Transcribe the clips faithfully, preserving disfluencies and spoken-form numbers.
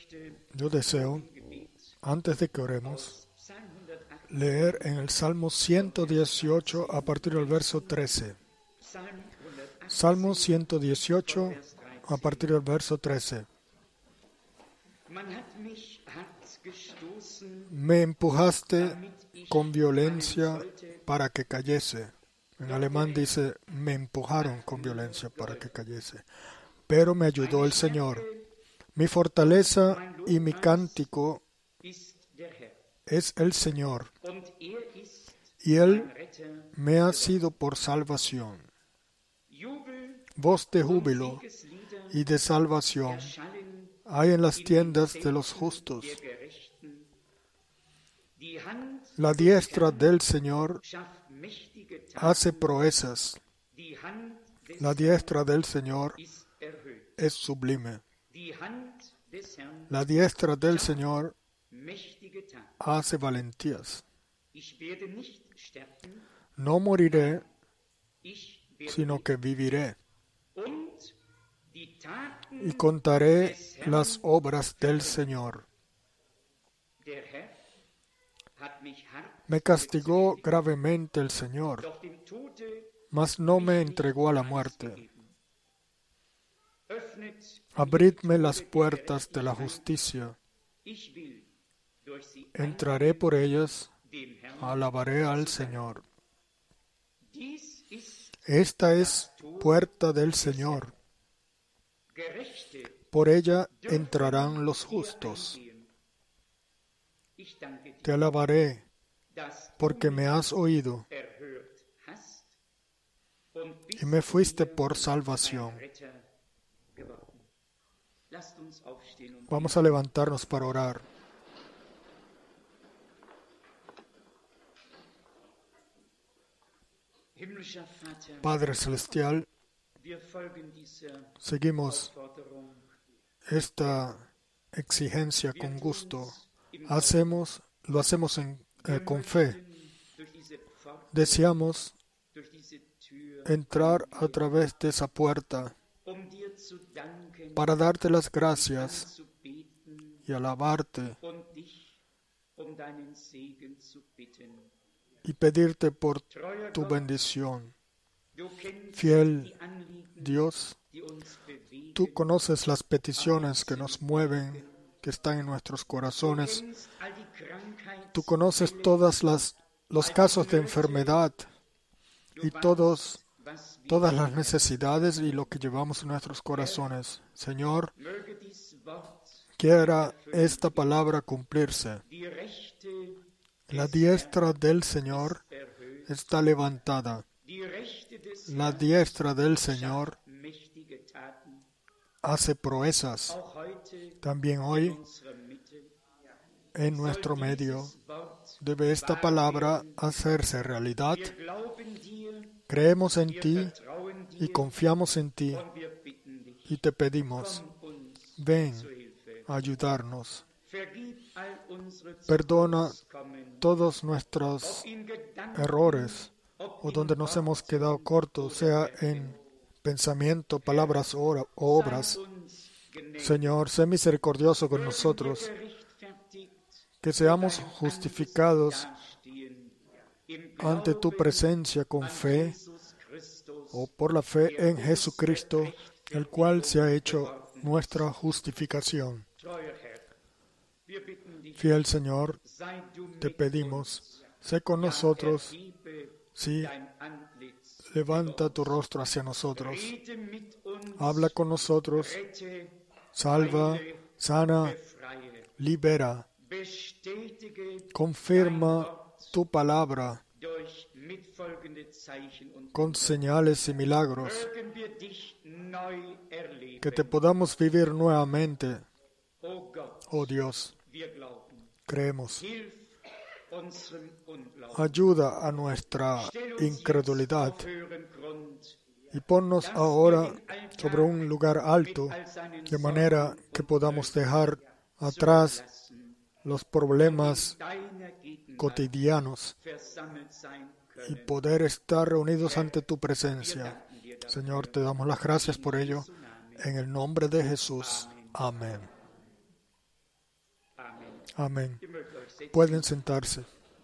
Yo deseo, antes de que oremos, leer en el Salmo ciento dieciocho a partir del verso trece. Salmo ciento dieciocho a partir del verso trece. Me empujaste con violencia para que cayese. En alemán dice, me empujaron con violencia para que cayese. Pero me ayudó el Señor. Mi fortaleza y mi cántico es el Señor, y Él me ha sido por salvación. Voz de júbilo y de salvación hay en las tiendas de los justos. La diestra del Señor hace proezas. La diestra del Señor es sublime. La diestra del Señor hace valentías. No moriré, sino que viviré, y contaré las obras del Señor. Me castigó gravemente el Señor, mas no me entregó a la muerte. Abridme las puertas de la justicia. Entraré por ellas, alabaré al Señor. Esta es puerta del Señor. Por ella entrarán los justos. Te alabaré, porque me has oído, y me fuiste por salvación. Vamos a levantarnos para orar. Padre Celestial, seguimos esta exigencia con gusto. Hacemos, lo hacemos en, eh, con fe. Deseamos entrar a través de esa puerta para darte las gracias y alabarte y pedirte por tu bendición. Fiel Dios, tú conoces las peticiones que nos mueven, que están en nuestros corazones. Tú conoces todas las los casos de enfermedad y todos todas las necesidades y lo que llevamos en nuestros corazones. Señor, quiera esta palabra cumplirse. La diestra del Señor está levantada. La diestra del Señor hace proezas. También hoy, en nuestro medio, debe esta palabra hacerse realidad. Creemos en ti y confiamos en ti y te pedimos, ven a ayudarnos. Perdona todos nuestros errores o donde nos hemos quedado cortos, sea en pensamiento, palabras o obras. Señor, sé misericordioso con nosotros, que seamos justificados ante tu presencia con fe o por la fe en Jesucristo, el cual se ha hecho nuestra justificación. Fiel Señor, te pedimos, sé con nosotros, sí, levanta tu rostro hacia nosotros, habla con nosotros, salva, sana, libera, confirma tu palabra con señales y milagros, que te podamos vivir nuevamente. Oh Dios, creemos. Ayuda a nuestra incredulidad y ponnos ahora sobre un lugar alto, de manera que podamos dejar atrás los problemas cotidianos y poder estar reunidos ante tu presencia. Señor, te damos las gracias por ello. En el nombre de Jesús. Amén. Amén. Pueden sentarse.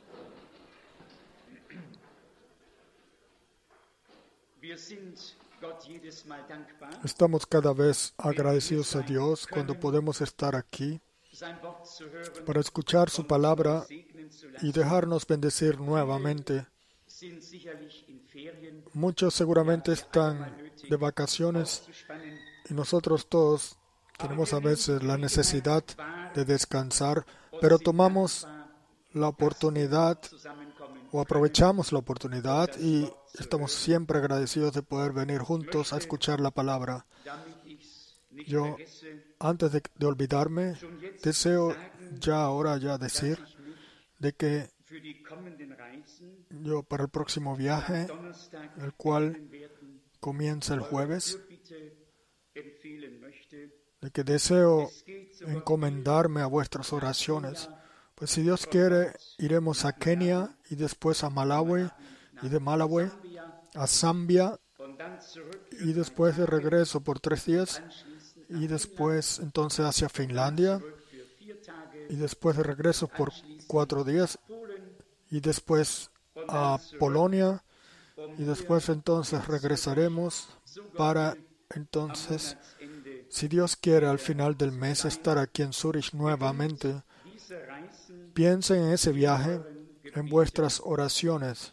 Estamos cada vez agradecidos a Dios cuando podemos estar aquí para escuchar su palabra y dejarnos bendecir nuevamente. Muchos seguramente están de vacaciones y nosotros todos tenemos a veces la necesidad de descansar, pero tomamos la oportunidad o aprovechamos la oportunidad y estamos siempre agradecidos de poder venir juntos a escuchar la palabra. Yo, antes de, de olvidarme, deseo ya ahora ya decir de que yo para el próximo viaje, el cual comienza el jueves, de que deseo encomendarme a vuestras oraciones. Pues si Dios quiere, iremos a Kenia y después a Malawi y de Malawi a Zambia y después de regreso por tres días y después entonces hacia Finlandia y después de regreso por cuatro días y después a Polonia y después entonces regresaremos para entonces, si Dios quiere, al final del mes estar aquí en Zúrich nuevamente. Piensen en ese viaje, en vuestras oraciones.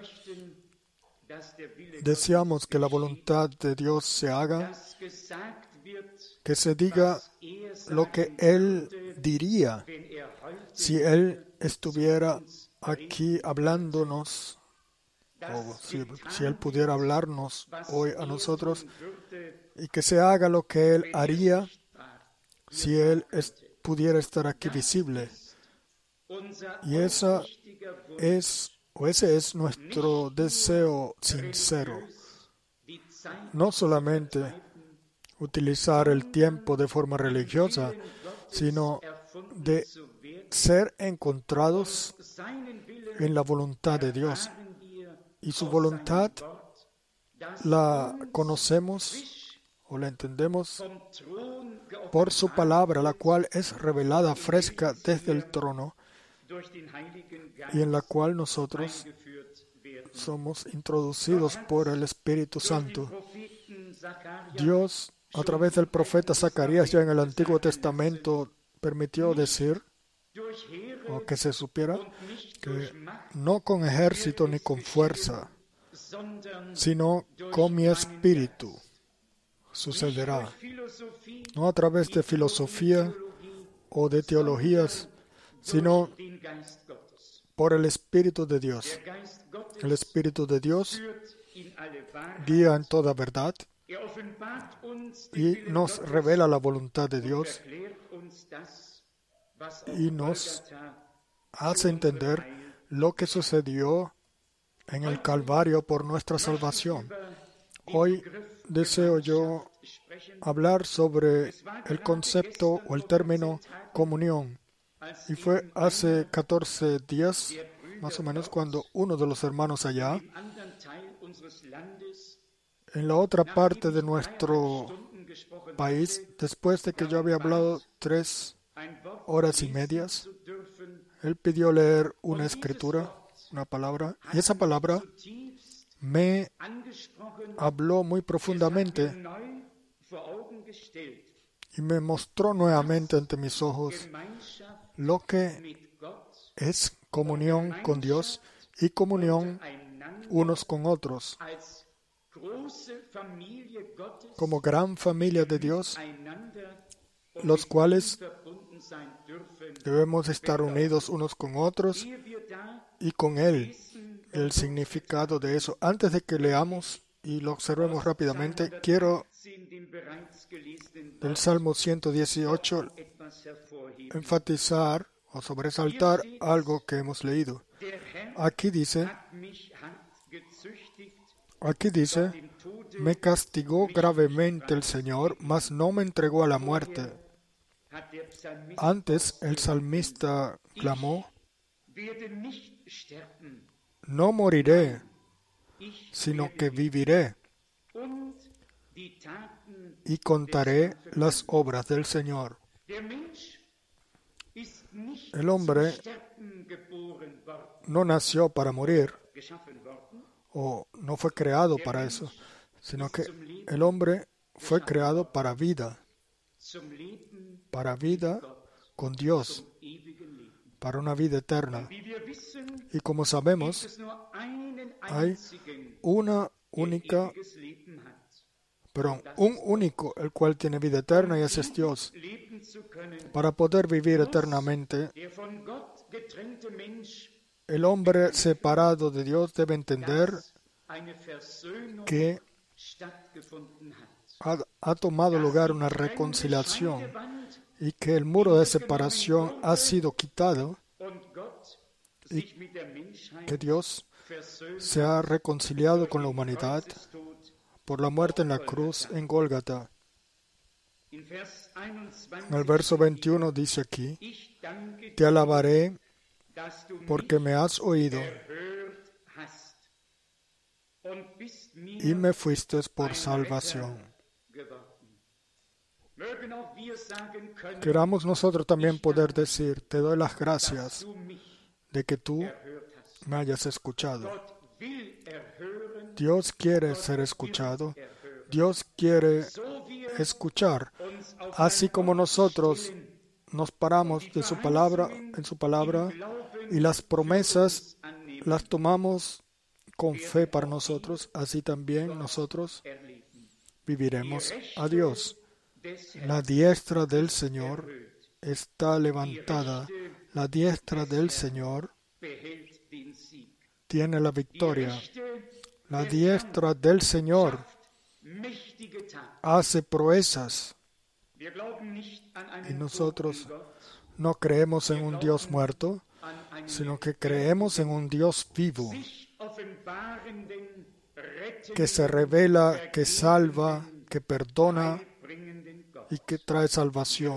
Deseamos que la voluntad de Dios se haga, que se diga lo que Él diría si Él estuviera aquí hablándonos, o si, si Él pudiera hablarnos hoy a nosotros, y que se haga lo que Él haría si Él es, pudiera estar aquí visible. Y esa es, o ese es nuestro deseo sincero. No solamente utilizar el tiempo de forma religiosa, sino de ser encontrados en la voluntad de Dios. Y su voluntad la conocemos o la entendemos por su palabra, la cual es revelada fresca desde el trono y en la cual nosotros somos introducidos por el Espíritu Santo. Dios, a través del profeta Zacarías, ya en el Antiguo Testamento, permitió decir, o que se supiera, que no con ejército ni con fuerza, sino con mi espíritu sucederá. No a través de filosofía o de teologías, sino por el Espíritu de Dios. El Espíritu de Dios guía en toda verdad y nos revela la voluntad de Dios y nos hace entender lo que sucedió en el Calvario por nuestra salvación. Hoy deseo yo hablar sobre el concepto o el término comunión. Y fue hace catorce días, más o menos, cuando uno de los hermanos allá, en la otra parte de nuestro país, después de que yo había hablado tres horas y medias, él pidió leer una escritura, una palabra, y esa palabra me habló muy profundamente y me mostró nuevamente ante mis ojos lo que es comunión con Dios y comunión unos con otros. Como gran familia de Dios, los cuales debemos estar unidos unos con otros y con Él. El significado de eso, antes de que leamos y lo observemos rápidamente, quiero del Salmo ciento dieciocho enfatizar o sobresaltar algo que hemos leído. Aquí dice, aquí dice, me castigó gravemente el Señor, mas no me entregó a la muerte. Antes el salmista clamó, no moriré, sino que viviré y contaré las obras del Señor. El hombre no nació para morir o no fue creado para eso, sino que el hombre fue creado para vida, para vida con Dios, para una vida eterna. Y como sabemos, hay una única, perdón, un único el cual tiene vida eterna y ese es Dios. Para poder vivir eternamente, el hombre separado de Dios debe entender que ha, ha tomado lugar una reconciliación y que el muro de separación ha sido quitado y que Dios se ha reconciliado con la humanidad por la muerte en la cruz en Gólgata. En el verso veintiuno dice aquí: te alabaré porque me has oído y me fuiste por salvación. Queramos nosotros también poder decir: te doy las gracias de que tú me hayas escuchado. Dios quiere ser escuchado. Dios quiere escuchar. Así como nosotros nos paramos de su palabra, en su palabra, y las promesas las tomamos con fe para nosotros, así también nosotros viviremos a Dios. La diestra del Señor está levantada. La diestra del Señor tiene la victoria. La diestra del Señor hace proezas. Y nosotros no creemos en un Dios muerto, sino que creemos en un Dios vivo, que se revela, que salva, que perdona y que trae salvación.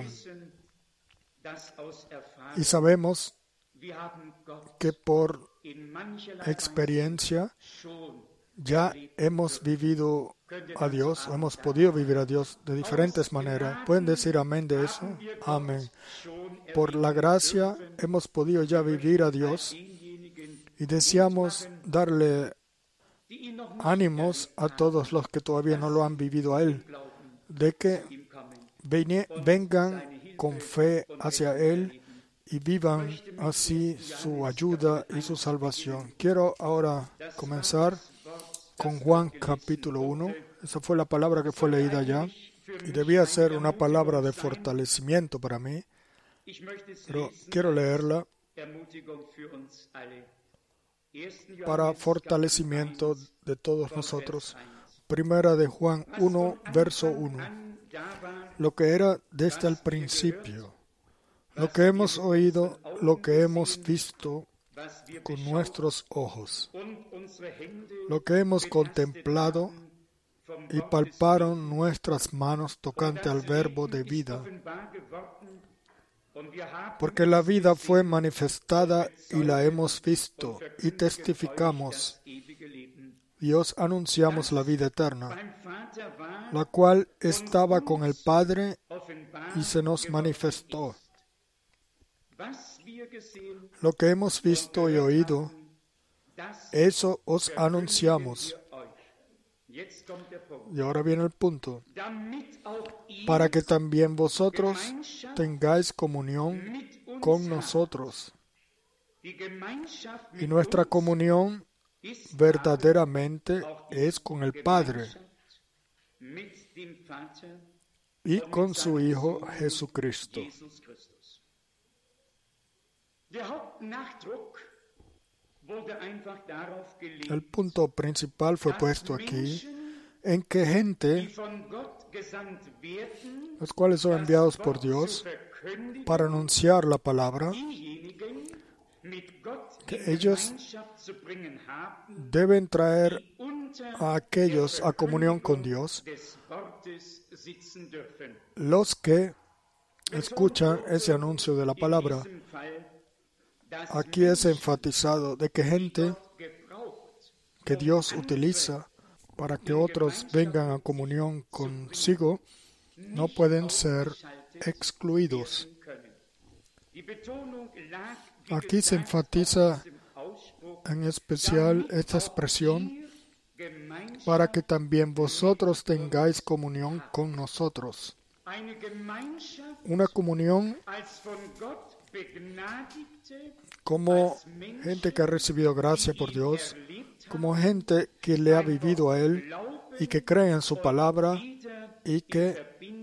Y sabemos que por experiencia ya hemos vivido a Dios, hemos podido vivir a Dios de diferentes maneras. ¿Pueden decir amén de eso? Amén. Por la gracia hemos podido ya vivir a Dios y deseamos darle ánimos a todos los que todavía no lo han vivido a Él, de que vengan con fe hacia Él y vivan así su ayuda y su salvación. Quiero ahora comenzar con Juan capítulo uno. Esa fue la palabra que fue leída ya y debía ser una palabra de fortalecimiento para mí, pero quiero leerla para fortalecimiento de todos nosotros. Primera de Juan uno, verso uno. Lo que era desde el principio, lo que hemos oído, lo que hemos visto con nuestros ojos, lo que hemos contemplado y palparon nuestras manos tocante al verbo de vida. Porque la vida fue manifestada y la hemos visto y testificamos y os anunciamos la vida eterna, la cual estaba con el Padre y se nos manifestó. Lo que hemos visto y oído, eso os anunciamos. Y ahora viene el punto. Para que también vosotros tengáis comunión con nosotros. Y nuestra comunión verdaderamente es con el Padre y con su Hijo Jesucristo. El punto principal fue puesto aquí en que gente, los cuales son enviados por Dios para anunciar la palabra, que ellos deben traer a aquellos a comunión con Dios, los que escuchan ese anuncio de la palabra. Aquí es enfatizado de que gente que Dios utiliza para que otros vengan a comunión consigo no pueden ser excluidos. Aquí se enfatiza en especial esta expresión para que también vosotros tengáis comunión con nosotros. Una comunión como gente que ha recibido gracia por Dios, como gente que le ha vivido a Él y que cree en su palabra y que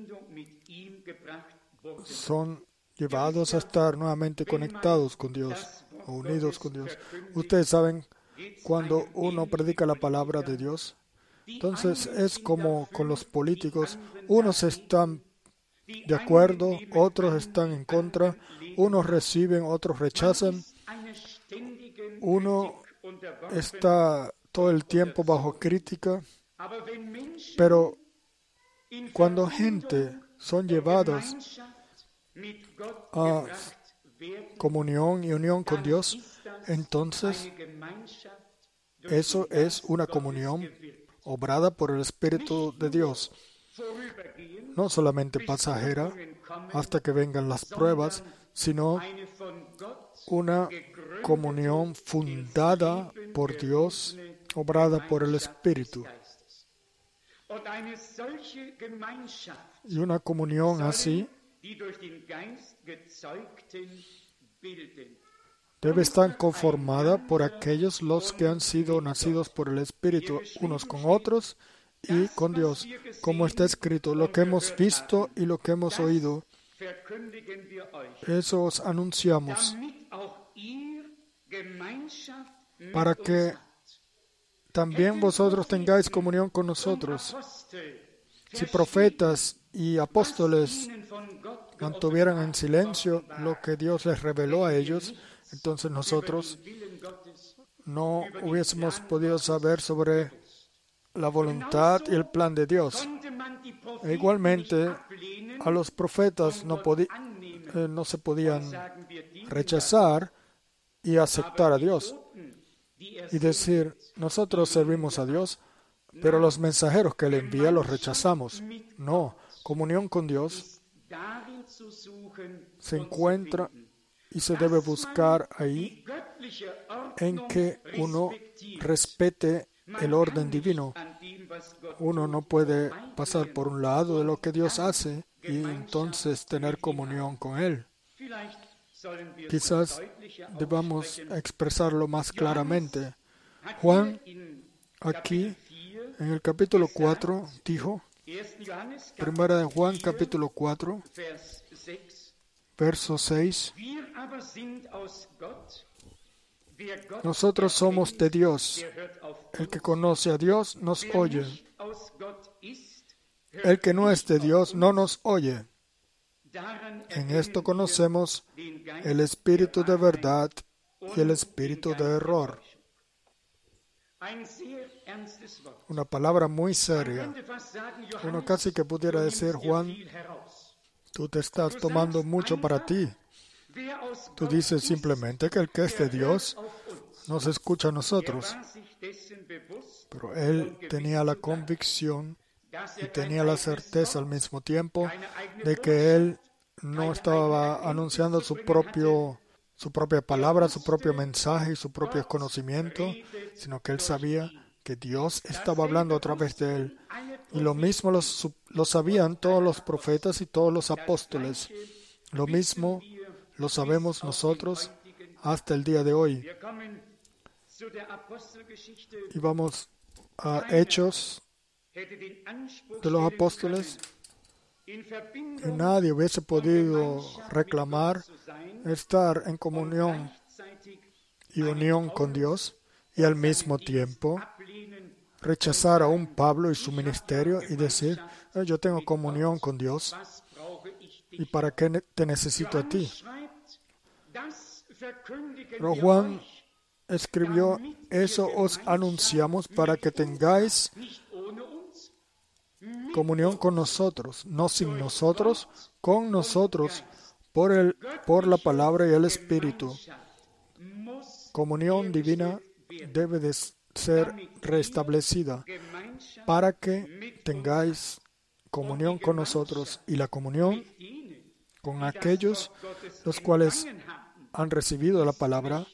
son llevados a estar nuevamente conectados con Dios o unidos con Dios. Ustedes saben, cuando uno predica la palabra de Dios, entonces es como con los políticos, unos están de acuerdo, otros están en contra, unos reciben, otros rechazan, uno está todo el tiempo bajo crítica, pero cuando gente son llevados a comunión y unión con Dios, entonces eso es una comunión obrada por el Espíritu de Dios. No solamente pasajera hasta que vengan las pruebas, sino una comunión fundada por Dios, obrada por el Espíritu. Y una comunión así debe estar conformada por aquellos los que han sido nacidos por el Espíritu, unos con otros y con Dios. Como está escrito, lo que hemos visto y lo que hemos oído, eso os anunciamos, para que también vosotros tengáis comunión con nosotros. Si profetas y apóstoles mantuvieran en silencio lo que Dios les reveló a ellos, entonces nosotros no hubiésemos podido saber sobre la voluntad y el plan de Dios. E igualmente, a los profetas no, podí, eh, no se podían rechazar y aceptar a Dios y decir, nosotros servimos a Dios, pero los mensajeros que Él envía los rechazamos. No, comunión con Dios se encuentra y se debe buscar ahí en que uno respete el orden divino. Uno no puede pasar por un lado de lo que Dios hace y entonces tener comunión con Él. Quizás debamos expresarlo más claramente. Juan, aquí, en el capítulo cuatro, dijo, primera de Juan, capítulo cuatro, verso seis, nosotros somos de Dios. El que conoce a Dios nos oye. El que no es de Dios no nos oye. En esto conocemos el espíritu de verdad y el espíritu de error. Una palabra muy seria. Uno casi que pudiera decir, Juan, tú te estás tomando mucho para ti. Tú dices simplemente que el que es de Dios nos escucha a nosotros. Pero él tenía la convicción y tenía la certeza al mismo tiempo de que él no estaba anunciando su propio, su propia palabra, su propio mensaje y su propio conocimiento, sino que él sabía que Dios estaba hablando a través de él. Y lo mismo lo, lo sabían todos los profetas y todos los apóstoles. Lo mismo lo sabemos nosotros hasta el día de hoy. Y vamos a Hechos de los Apóstoles. Y nadie hubiese podido reclamar estar en comunión y unión con Dios y al mismo tiempo rechazar a un Pablo y su ministerio y decir, eh, yo tengo comunión con Dios y ¿para qué te necesito a ti? Pero Juan escribió, eso os anunciamos para que tengáis comunión con nosotros, no sin nosotros, con nosotros, por, el, por la palabra y el Espíritu. Comunión divina debe de ser restablecida para que tengáis comunión con nosotros. Y la comunión con aquellos los cuales han recibido la palabra.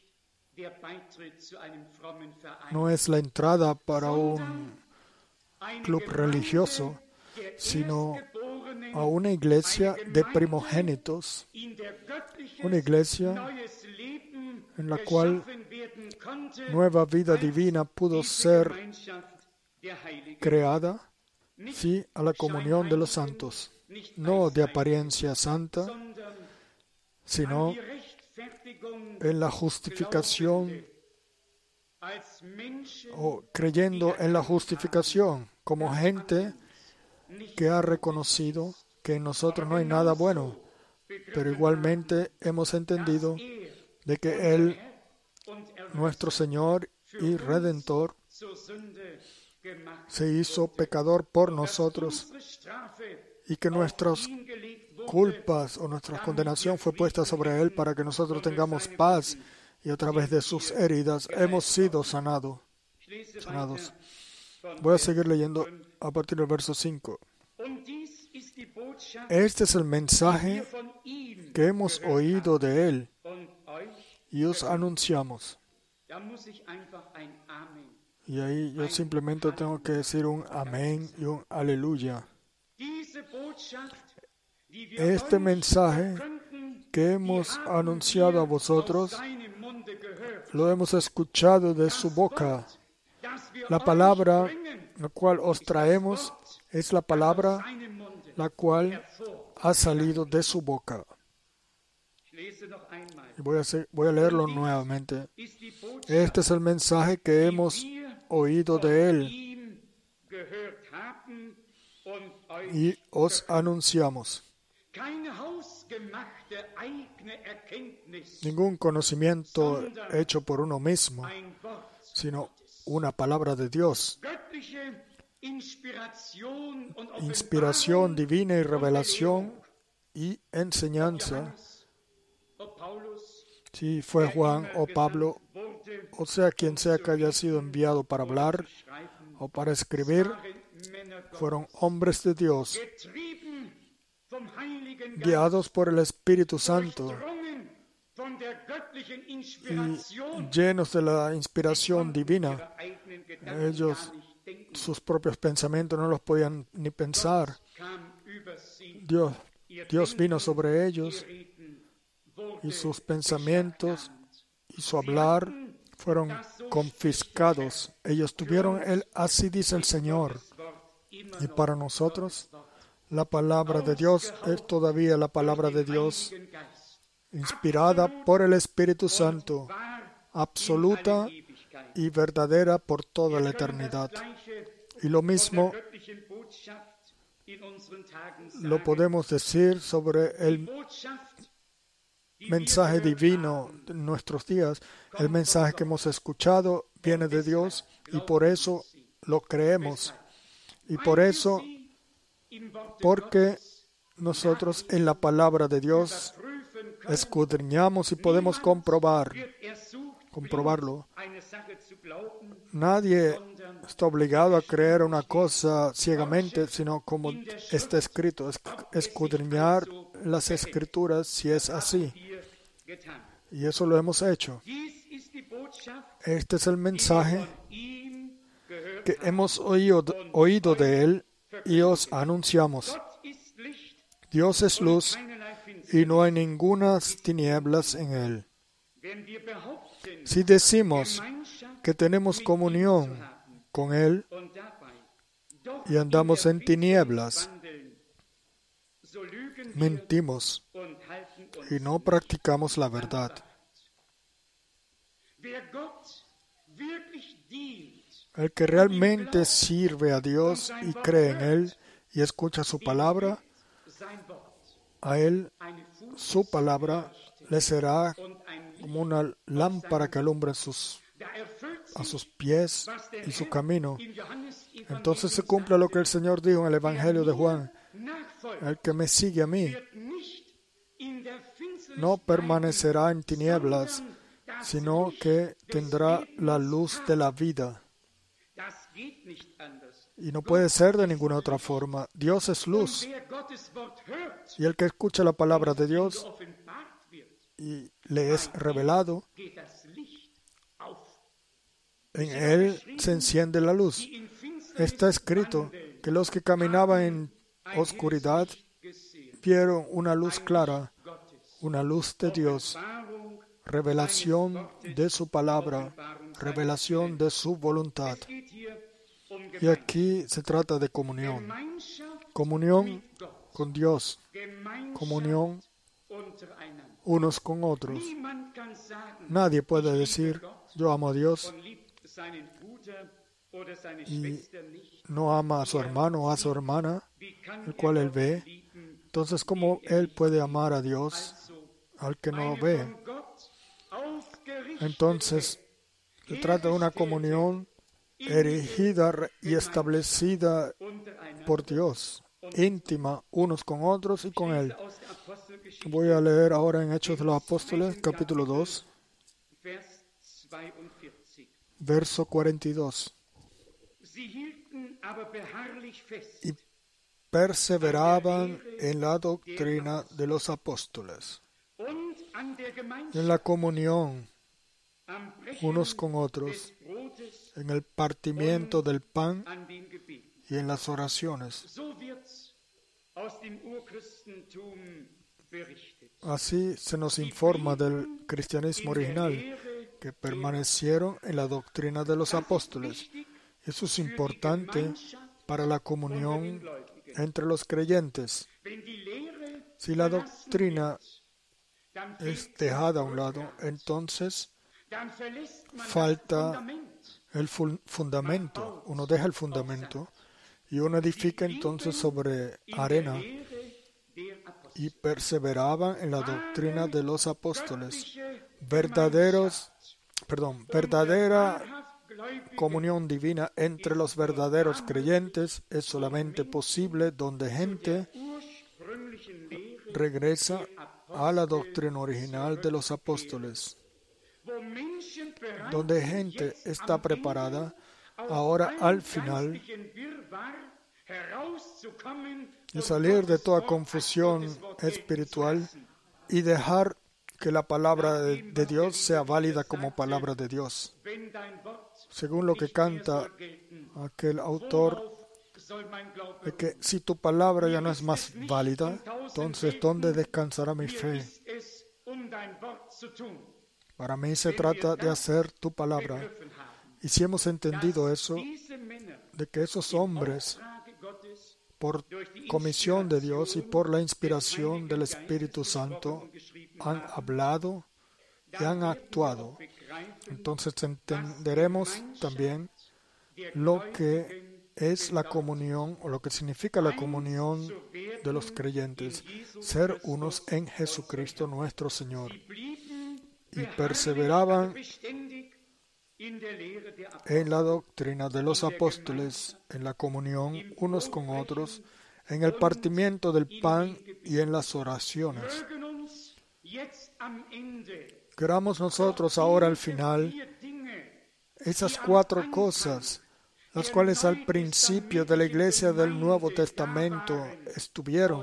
No es la entrada para un club religioso, sino a una iglesia de primogénitos, una iglesia en la cual nueva vida divina pudo ser creada, sí, a la comunión de los santos, no de apariencia santa, sino en la justificación o creyendo en la justificación como gente que ha reconocido que en nosotros no hay nada bueno, pero igualmente hemos entendido de que Él, nuestro Señor y Redentor, se hizo pecador por nosotros y que nuestras culpas o nuestra condenación fue puesta sobre Él para que nosotros tengamos paz y a través de sus heridas hemos sido sanado, sanados. Voy a seguir leyendo a partir del verso cinco. Este es el mensaje que hemos oído de Él y os anunciamos. Y ahí yo simplemente tengo que decir un amén y un aleluya. Este mensaje que hemos anunciado a vosotros, lo hemos escuchado de su boca. La palabra la cual os traemos es la palabra la cual ha salido de su boca. Y voy a, hacer, voy a leerlo nuevamente. Este es el mensaje que hemos oído de Él y os anunciamos. Ningún conocimiento hecho por uno mismo, sino una palabra de Dios. Inspiración divina y revelación y enseñanza. Si fue Juan o Pablo, o sea quien sea que haya sido enviado para hablar o para escribir, fueron hombres de Dios, guiados por el Espíritu Santo y llenos de la inspiración divina. Ellos, sus propios pensamientos no los podían ni pensar. Dios, Dios vino sobre ellos y sus pensamientos y su hablar fueron confiscados. Ellos tuvieron el así dice el Señor. Y para nosotros, la palabra de Dios es todavía la palabra de Dios, inspirada por el Espíritu Santo, absoluta y verdadera por toda la eternidad. Y lo mismo lo podemos decir sobre el mensaje divino de nuestros días. El mensaje que hemos escuchado viene de Dios y por eso lo creemos. Y por eso, porque nosotros en la palabra de Dios escudriñamos y podemos comprobar, comprobarlo. Nadie está obligado a creer una cosa ciegamente, sino como está escrito, escudriñar las Escrituras si es así. Y eso lo hemos hecho. Este es el mensaje que hemos oído, oído de Él y os anunciamos. Dios es luz y no hay ningunas tinieblas en Él. Si decimos que tenemos comunión con Él y andamos en tinieblas, mentimos y no practicamos la verdad. El que realmente sirve a Dios y cree en Él y escucha su palabra, a Él su palabra le será como una lámpara que alumbra sus, a sus pies y su camino. Entonces se cumple lo que el Señor dijo en el Evangelio de Juan: el que me sigue a mí no permanecerá en tinieblas, sino que tendrá la luz de la vida. Y no puede ser de ninguna otra forma. Dios es luz. Y el que escucha la palabra de Dios y le es revelado, en él se enciende la luz. Está escrito que los que caminaban en oscuridad vieron una luz clara, una luz de Dios, revelación de su palabra, revelación de su voluntad. Y aquí se trata de comunión. Comunión con Dios, comunión unos con otros. Nadie puede decir, yo amo a Dios, y no ama a su hermano o a su hermana, el cual él ve. Entonces, ¿cómo él puede amar a Dios al que no ve? Entonces, se trata de una comunión erigida y establecida por Dios, íntima unos con otros y con Él. Voy a leer ahora en Hechos de los Apóstoles, capítulo dos, verso cuarenta y dos. Y perseveraban en la doctrina de los apóstoles, en la comunión unos con otros, en el partimiento del pan y en las oraciones. Así se nos informa del cristianismo original, que permanecieron en la doctrina de los apóstoles. Eso es importante para la comunión entre los creyentes. Si la doctrina es dejada a un lado, entonces falta el fundamento. Uno deja el fundamento y uno edifica entonces sobre arena. Y perseveraban en la doctrina de los apóstoles. Verdaderos, perdón, verdadera comunión divina entre los verdaderos creyentes es solamente posible donde gente regresa a la doctrina original de los apóstoles. Donde gente está preparada ahora al final de salir de toda confusión espiritual y dejar que la palabra de, de Dios sea válida como palabra de Dios. Según lo que canta aquel autor, de que si tu palabra ya no es más válida, entonces ¿dónde descansará mi fe? Para mí se trata de hacer tu palabra. Y si hemos entendido eso, de que esos hombres, por comisión de Dios y por la inspiración del Espíritu Santo, han hablado y han actuado, entonces entenderemos también lo que es la comunión o lo que significa la comunión de los creyentes, ser unos en Jesucristo nuestro Señor. Y perseveraban en la doctrina de los apóstoles, en la comunión unos con otros, en el partimiento del pan y en las oraciones. Queramos nosotros ahora al final esas cuatro cosas, las cuales al principio de la iglesia del Nuevo Testamento estuvieron,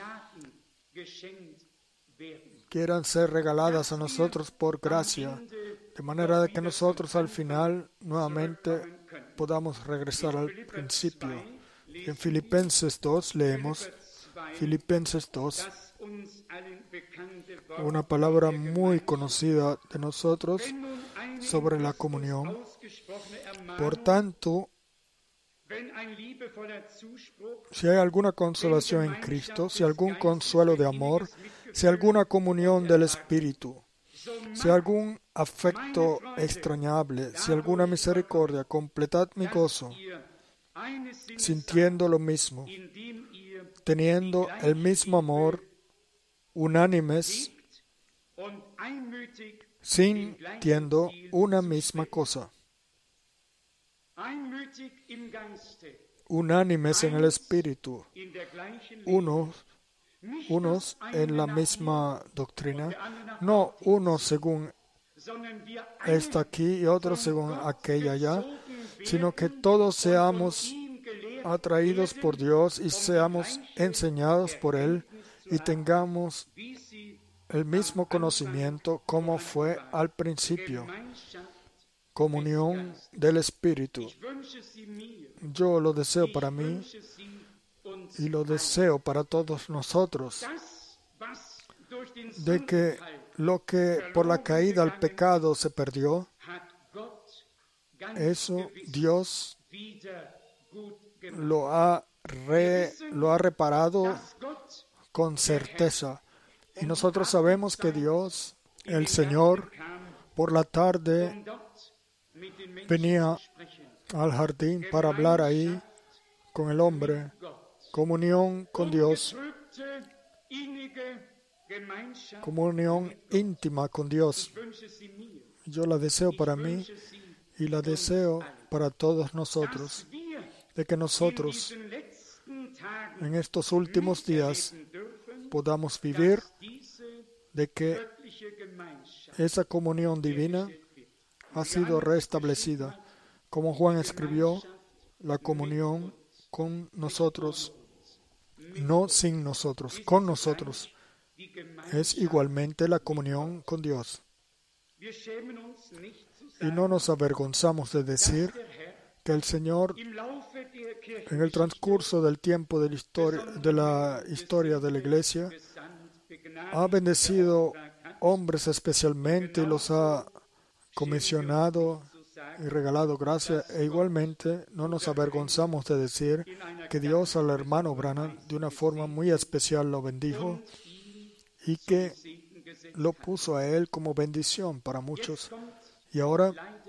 quieran ser regaladas a nosotros por gracia, de manera de que nosotros al final nuevamente podamos regresar al principio. En Filipenses dos leemos, Filipenses dos, una palabra muy conocida de nosotros sobre la comunión. Por tanto, si hay alguna consolación en Cristo, si algún consuelo de amor, si alguna comunión del Espíritu, si algún afecto extrañable, si alguna misericordia, completad mi gozo, sintiendo lo mismo, teniendo el mismo amor, unánimes, sintiendo una misma cosa, unánimes en el Espíritu, unos, unos en la misma doctrina, no uno según esta aquí y otro según aquella allá, sino que todos seamos atraídos por Dios y seamos enseñados por Él, y tengamos el mismo conocimiento como fue al principio, comunión del Espíritu. Yo lo deseo para mí y lo deseo para todos nosotros, de que lo que por la caída al pecado se perdió, eso Dios lo ha, re, lo ha reparado con certeza. Y nosotros sabemos que Dios, el Señor, por la tarde venía al jardín para hablar ahí con el hombre, comunión con Dios, comunión íntima con Dios. Yo la deseo para mí y la deseo para todos nosotros, de que nosotros en estos últimos días podamos vivir, de que esa comunión divina ha sido restablecida. Como Juan escribió, la comunión con nosotros, no sin nosotros, con nosotros, es igualmente la comunión con Dios. Y no nos avergonzamos de decir que el Señor, en el transcurso del tiempo de la historia de la, historia de la Iglesia, ha bendecido hombres especialmente y los ha comisionado y regalado gracia, e igualmente no nos avergonzamos de decir que Dios al hermano Branham de una forma muy especial lo bendijo y que lo puso a él como bendición para muchos. Y ahora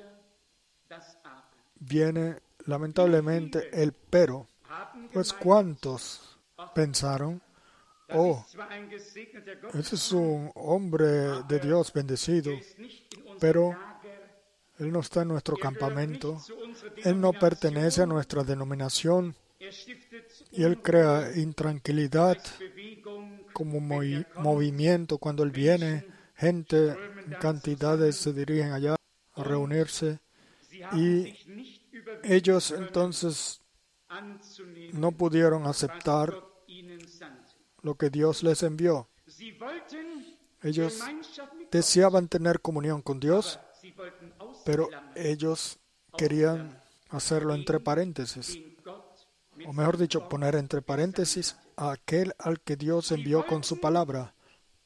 viene lamentablemente el pero. Pues ¿cuántos pensaron? Oh, ese es un hombre de Dios bendecido, pero él no está en nuestro campamento, él no pertenece a nuestra denominación y él crea intranquilidad como movi- movimiento cuando él viene. Gente en cantidades se dirigen allá a reunirse y ellos entonces no pudieron aceptar lo que Dios les envió. Ellos deseaban tener comunión con Dios, pero ellos querían hacerlo entre paréntesis, o mejor dicho, poner entre paréntesis a aquel al que Dios envió con su palabra.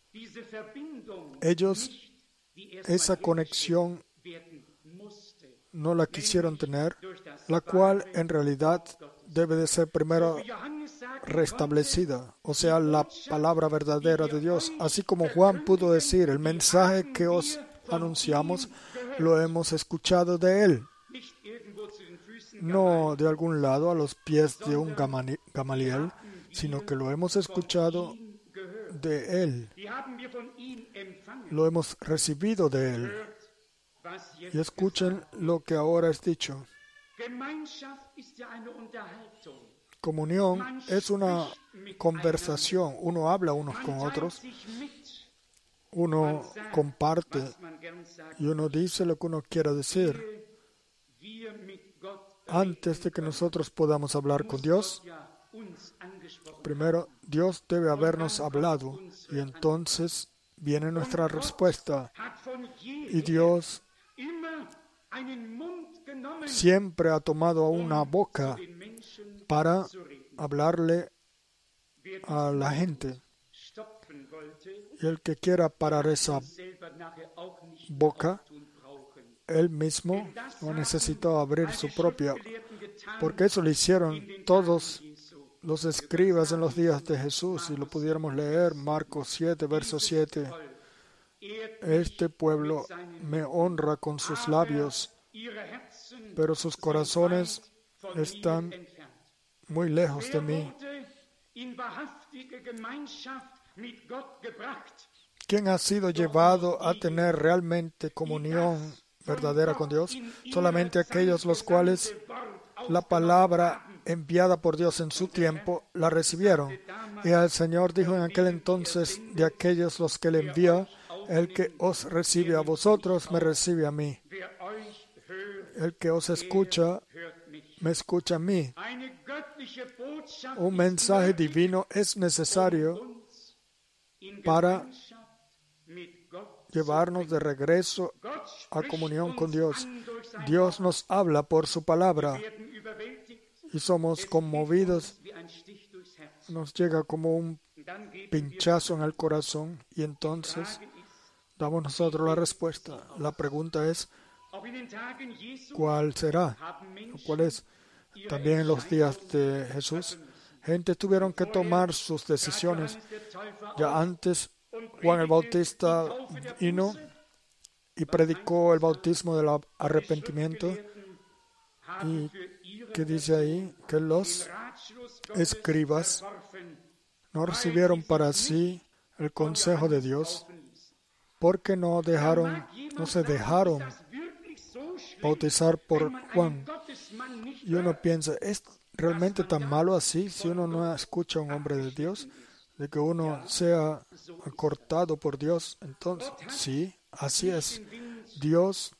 Ellos esa conexión no la quisieron tener, la cual en realidad debe de ser primero restablecida, o sea, la palabra verdadera de Dios. Así como Juan pudo decir, el mensaje que os anunciamos lo hemos escuchado de él, no de algún lado a los pies de un Gamaliel, sino que lo hemos escuchado de él, lo hemos recibido de él. Y escuchen lo que ahora es dicho. Comunión es una conversación, uno habla unos con otros, uno comparte y uno dice lo que uno quiera decir. Antes de que nosotros podamos hablar con Dios, primero Dios debe habernos hablado y entonces viene nuestra respuesta. Y Dios siempre ha tomado una boca para hablarle a la gente. Y el que quiera parar esa boca, él mismo no necesita abrir su propia, porque eso lo hicieron todos los escribas en los días de Jesús, y lo pudiéramos leer, Marcos siete, verso siete. Este pueblo me honra con sus labios, pero sus corazones están muy lejos de mí. ¿Quién ha sido llevado a tener realmente comunión verdadera con Dios? Solamente aquellos los cuales la palabra enviada por Dios en su tiempo la recibieron. Y el Señor dijo en aquel entonces de aquellos los que le envía, el que os recibe a vosotros, me recibe a mí. El que os escucha, me escucha a mí. Un mensaje divino es necesario para llevarnos de regreso a comunión con Dios. Dios nos habla por su palabra y somos conmovidos. Nos llega como un pinchazo en el corazón y entonces damos nosotros la respuesta. La pregunta es, ¿cuál será? ¿Cuál es? También en los días de Jesús, gente tuvieron que tomar sus decisiones. Ya antes, Juan el Bautista vino y predicó el bautismo del arrepentimiento. ¿Y qué dice ahí? Que los escribas no recibieron para sí el consejo de Dios porque no dejaron, no se dejaron bautizar por Juan. Y uno piensa, ¿es realmente tan malo así si uno no escucha a un hombre de Dios? De que uno sea cortado por Dios. Entonces, sí, así es. Dios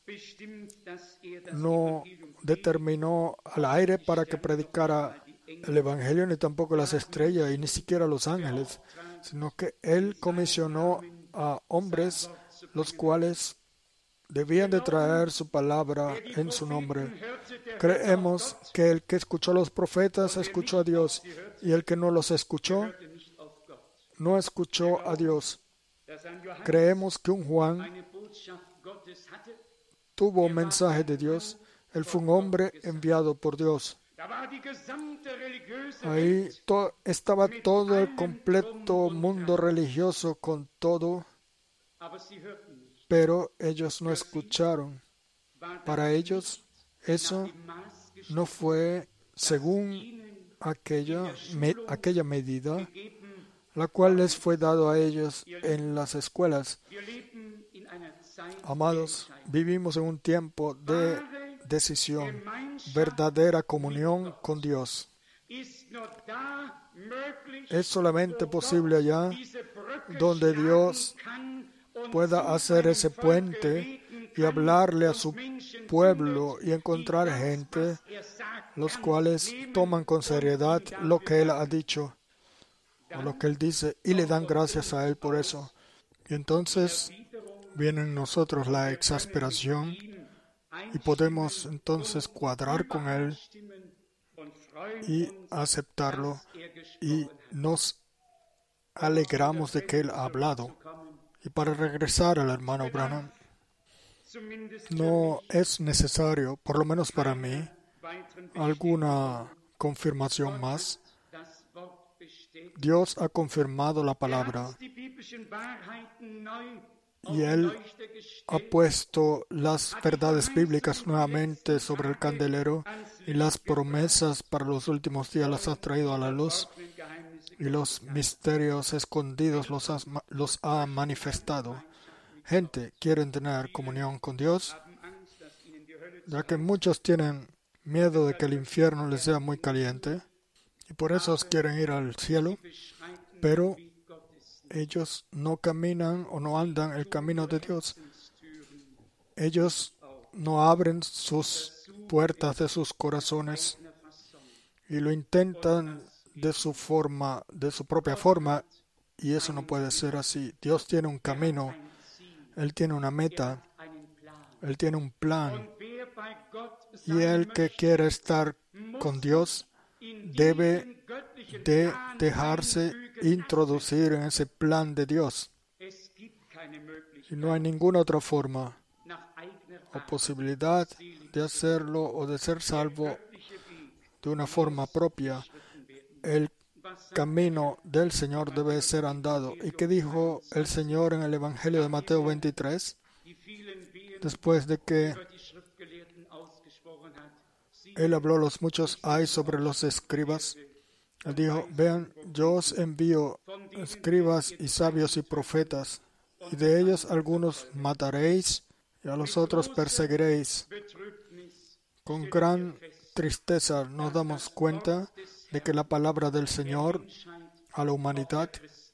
no determinó al aire para que predicara el Evangelio, ni tampoco las estrellas, y ni siquiera los ángeles, sino que Él comisionó a hombres los cuales debían de traer su palabra en su nombre. Creemos que el que escuchó a los profetas escuchó a Dios, y el que no los escuchó, no escuchó a Dios. Creemos que un Juan tuvo un mensaje de Dios. Él fue un hombre enviado por Dios. Ahí to- estaba todo el completo mundo religioso con todo, pero ellos no escucharon. Para ellos eso no fue según aquella, me- aquella medida la cual les fue dado a ellos en las escuelas. Amados, vivimos en un tiempo de decisión, verdadera comunión con Dios. Es solamente posible allá donde Dios pueda hacer ese puente y hablarle a su pueblo y encontrar gente los cuales toman con seriedad lo que Él ha dicho o lo que Él dice y le dan gracias a Él por eso. Y entonces viene en nosotros la exasperación y podemos entonces cuadrar con Él y aceptarlo y nos alegramos de que Él ha hablado. Y para regresar al hermano Branham, no es necesario, por lo menos para mí, alguna confirmación más. Dios ha confirmado la palabra y Él ha puesto las verdades bíblicas nuevamente sobre el candelero y las promesas para los últimos días las ha traído a la luz y los misterios escondidos los ha, los ha manifestado. Gente quiere tener comunión con Dios, ya que muchos tienen miedo de que el infierno les sea muy caliente y por eso quieren ir al cielo, pero ellos no caminan o no andan el camino de Dios. Ellos no abren sus puertas de sus corazones y lo intentan de su forma, de su propia forma, y eso no puede ser así. Dios tiene un camino, Él tiene una meta, Él tiene un plan, y el que quiere estar con Dios debe de dejarse introducir en ese plan de Dios. Y no hay ninguna otra forma o posibilidad de hacerlo o de ser salvo de una forma propia. El camino del Señor debe ser andado. ¿Y qué dijo el Señor en el Evangelio de Mateo veintitrés? Después de que Él habló los muchos hay sobre los escribas, Él dijo, vean, yo os envío escribas y sabios y profetas, y de ellos algunos mataréis y a los otros perseguiréis. Con gran tristeza nos damos cuenta de que la palabra del Señor a la humanidad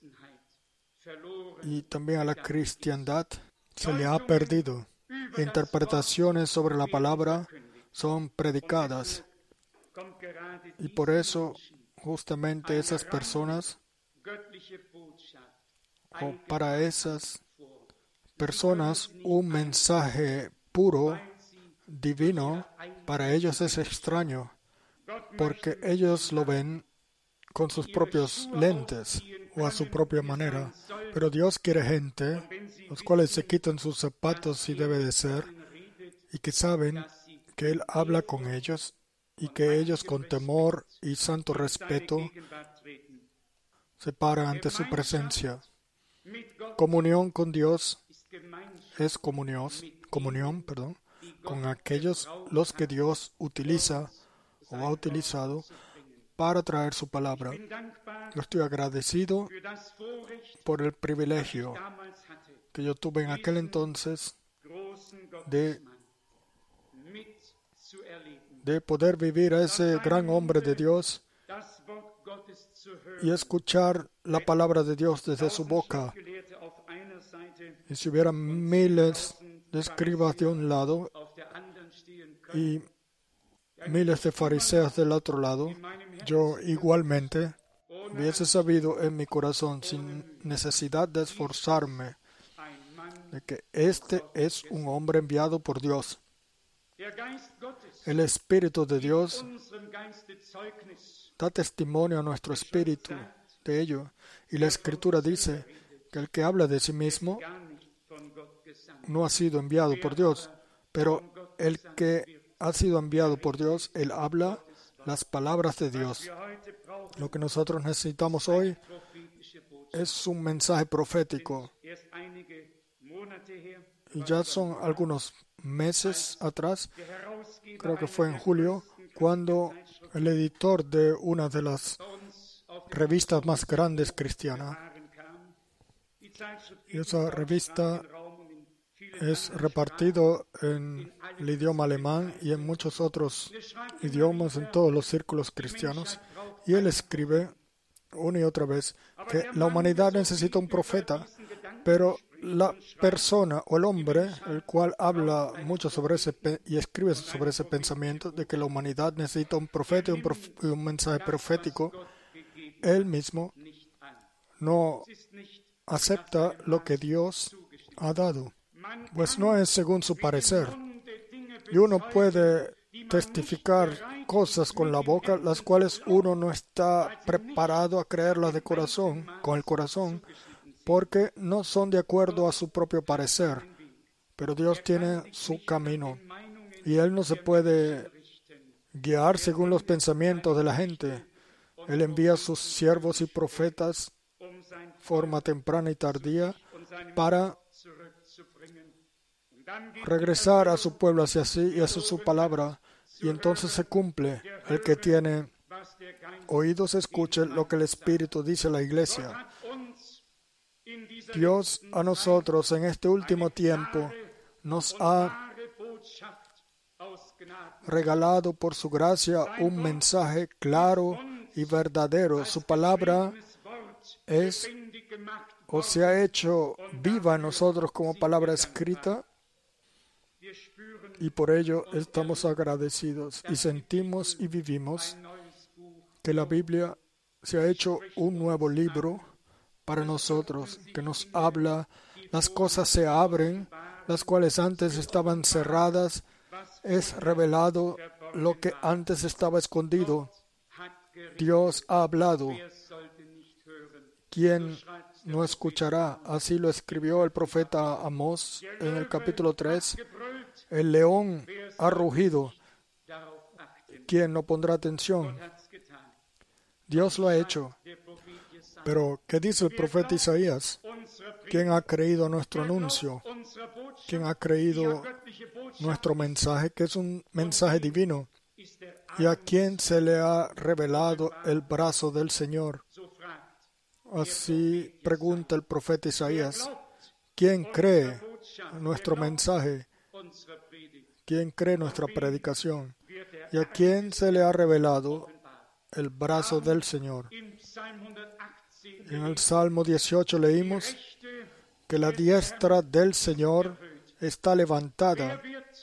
y también a la cristiandad se le ha perdido. Interpretaciones sobre la palabra son predicadas y por eso justamente esas personas o para esas personas un mensaje puro, divino, para ellos es extraño, porque ellos lo ven con sus propios lentes o a su propia manera. Pero Dios quiere gente, los cuales se quitan sus zapatos si debe de ser, y que saben que Él habla con ellos y que ellos con temor y santo respeto se paran ante su presencia. Comunión con Dios es comunión, comunión, perdón, con aquellos los que Dios utiliza o ha utilizado para traer su palabra. Yo estoy agradecido por el privilegio que yo tuve en aquel entonces de, de poder vivir a ese gran hombre de Dios y escuchar la palabra de Dios desde su boca. Y si hubiera miles de escribas de un lado y miles de fariseos del otro lado, yo igualmente hubiese sabido en mi corazón, sin necesidad de esforzarme, de que este es un hombre enviado por Dios. El Espíritu de Dios da testimonio a nuestro espíritu de ello. Y la Escritura dice que el que habla de sí mismo no ha sido enviado por Dios, pero el que ha sido enviado por Dios, él habla las palabras de Dios. Lo que nosotros necesitamos hoy es un mensaje profético. Y ya son algunos meses atrás, creo que fue en julio, cuando el editor de una de las revistas más grandes cristianas, y esa revista es repartido en el idioma alemán y en muchos otros idiomas en todos los círculos cristianos, y él escribe una y otra vez que la humanidad necesita un profeta, pero la persona o el hombre, el cual habla mucho sobre ese pe- y escribe sobre ese pensamiento de que la humanidad necesita un profeta y un, prof- y un mensaje profético, él mismo no acepta lo que Dios ha dado, pues no es según su parecer. Y uno puede testificar cosas con la boca, las cuales uno no está preparado a creerlas de corazón, con el corazón, porque no son de acuerdo a su propio parecer. Pero Dios tiene su camino y Él no se puede guiar según los pensamientos de la gente. Él envía a sus siervos y profetas forma temprana y tardía para regresar a su pueblo hacia sí y hacia su palabra, y entonces se cumple. El que tiene oídos escuche lo que el Espíritu dice a la iglesia. Dios a nosotros en este último tiempo nos ha regalado por su gracia un mensaje claro y verdadero. Su palabra es o se ha hecho viva en nosotros como palabra escrita, y por ello estamos agradecidos y sentimos y vivimos que la Biblia se ha hecho un nuevo libro para nosotros, que nos habla, las cosas se abren, las cuales antes estaban cerradas, es revelado lo que antes estaba escondido. Dios ha hablado. ¿Quién no escuchará? Así lo escribió el profeta Amós en el capítulo tres. El león ha rugido. ¿Quién no pondrá atención? Dios lo ha hecho. Pero, ¿qué dice el profeta Isaías? ¿Quién ha creído nuestro anuncio? ¿Quién ha creído nuestro mensaje, que es un mensaje divino? ¿Y a quién se le ha revelado el brazo del Señor? Así pregunta el profeta Isaías. ¿Quién cree nuestro mensaje? ¿Quién cree nuestra predicación? ¿Y a quién se le ha revelado el brazo del Señor? En el Salmo dieciocho leímos que la diestra del Señor está levantada.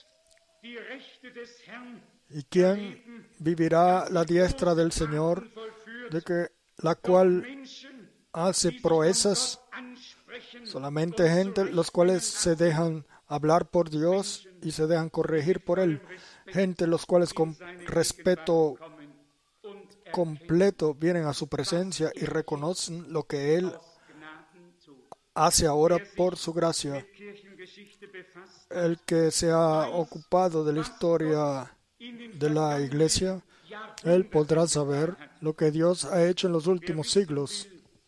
¿Y quién vivirá la diestra del Señor, de que la cual hace proezas Solamente gente los cuales se dejan hablar por Dios y se dejan corregir por Él. Gente los cuales con respeto completo vienen a su presencia y reconocen lo que Él hace ahora por su gracia. El que se ha ocupado de la historia de la iglesia, él podrá saber lo que Dios ha hecho en los últimos siglos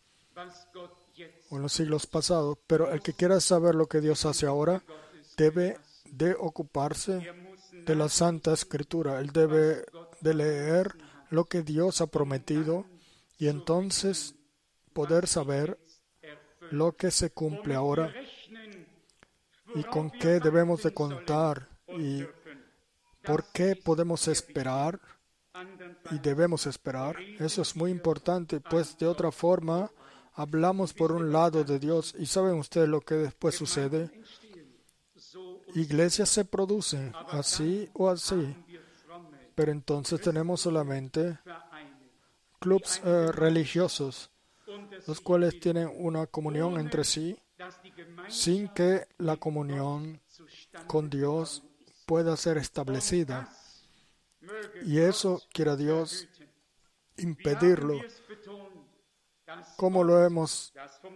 o en los siglos pasados. Pero el que quiera saber lo que Dios hace ahora, debe de ocuparse de la Santa Escritura. Él debe de leer lo que Dios ha prometido y entonces poder saber lo que se cumple ahora y con qué debemos de contar y por qué podemos esperar y debemos esperar. Eso es muy importante, pues de otra forma hablamos por un lado de Dios y ¿saben ustedes lo que después sucede? Iglesias se producen así o así, pero entonces tenemos solamente clubes eh, religiosos, los cuales tienen una comunión entre sí, sin que la comunión con Dios pueda ser establecida. Y eso, quiera Dios, impedirlo. Como lo hemos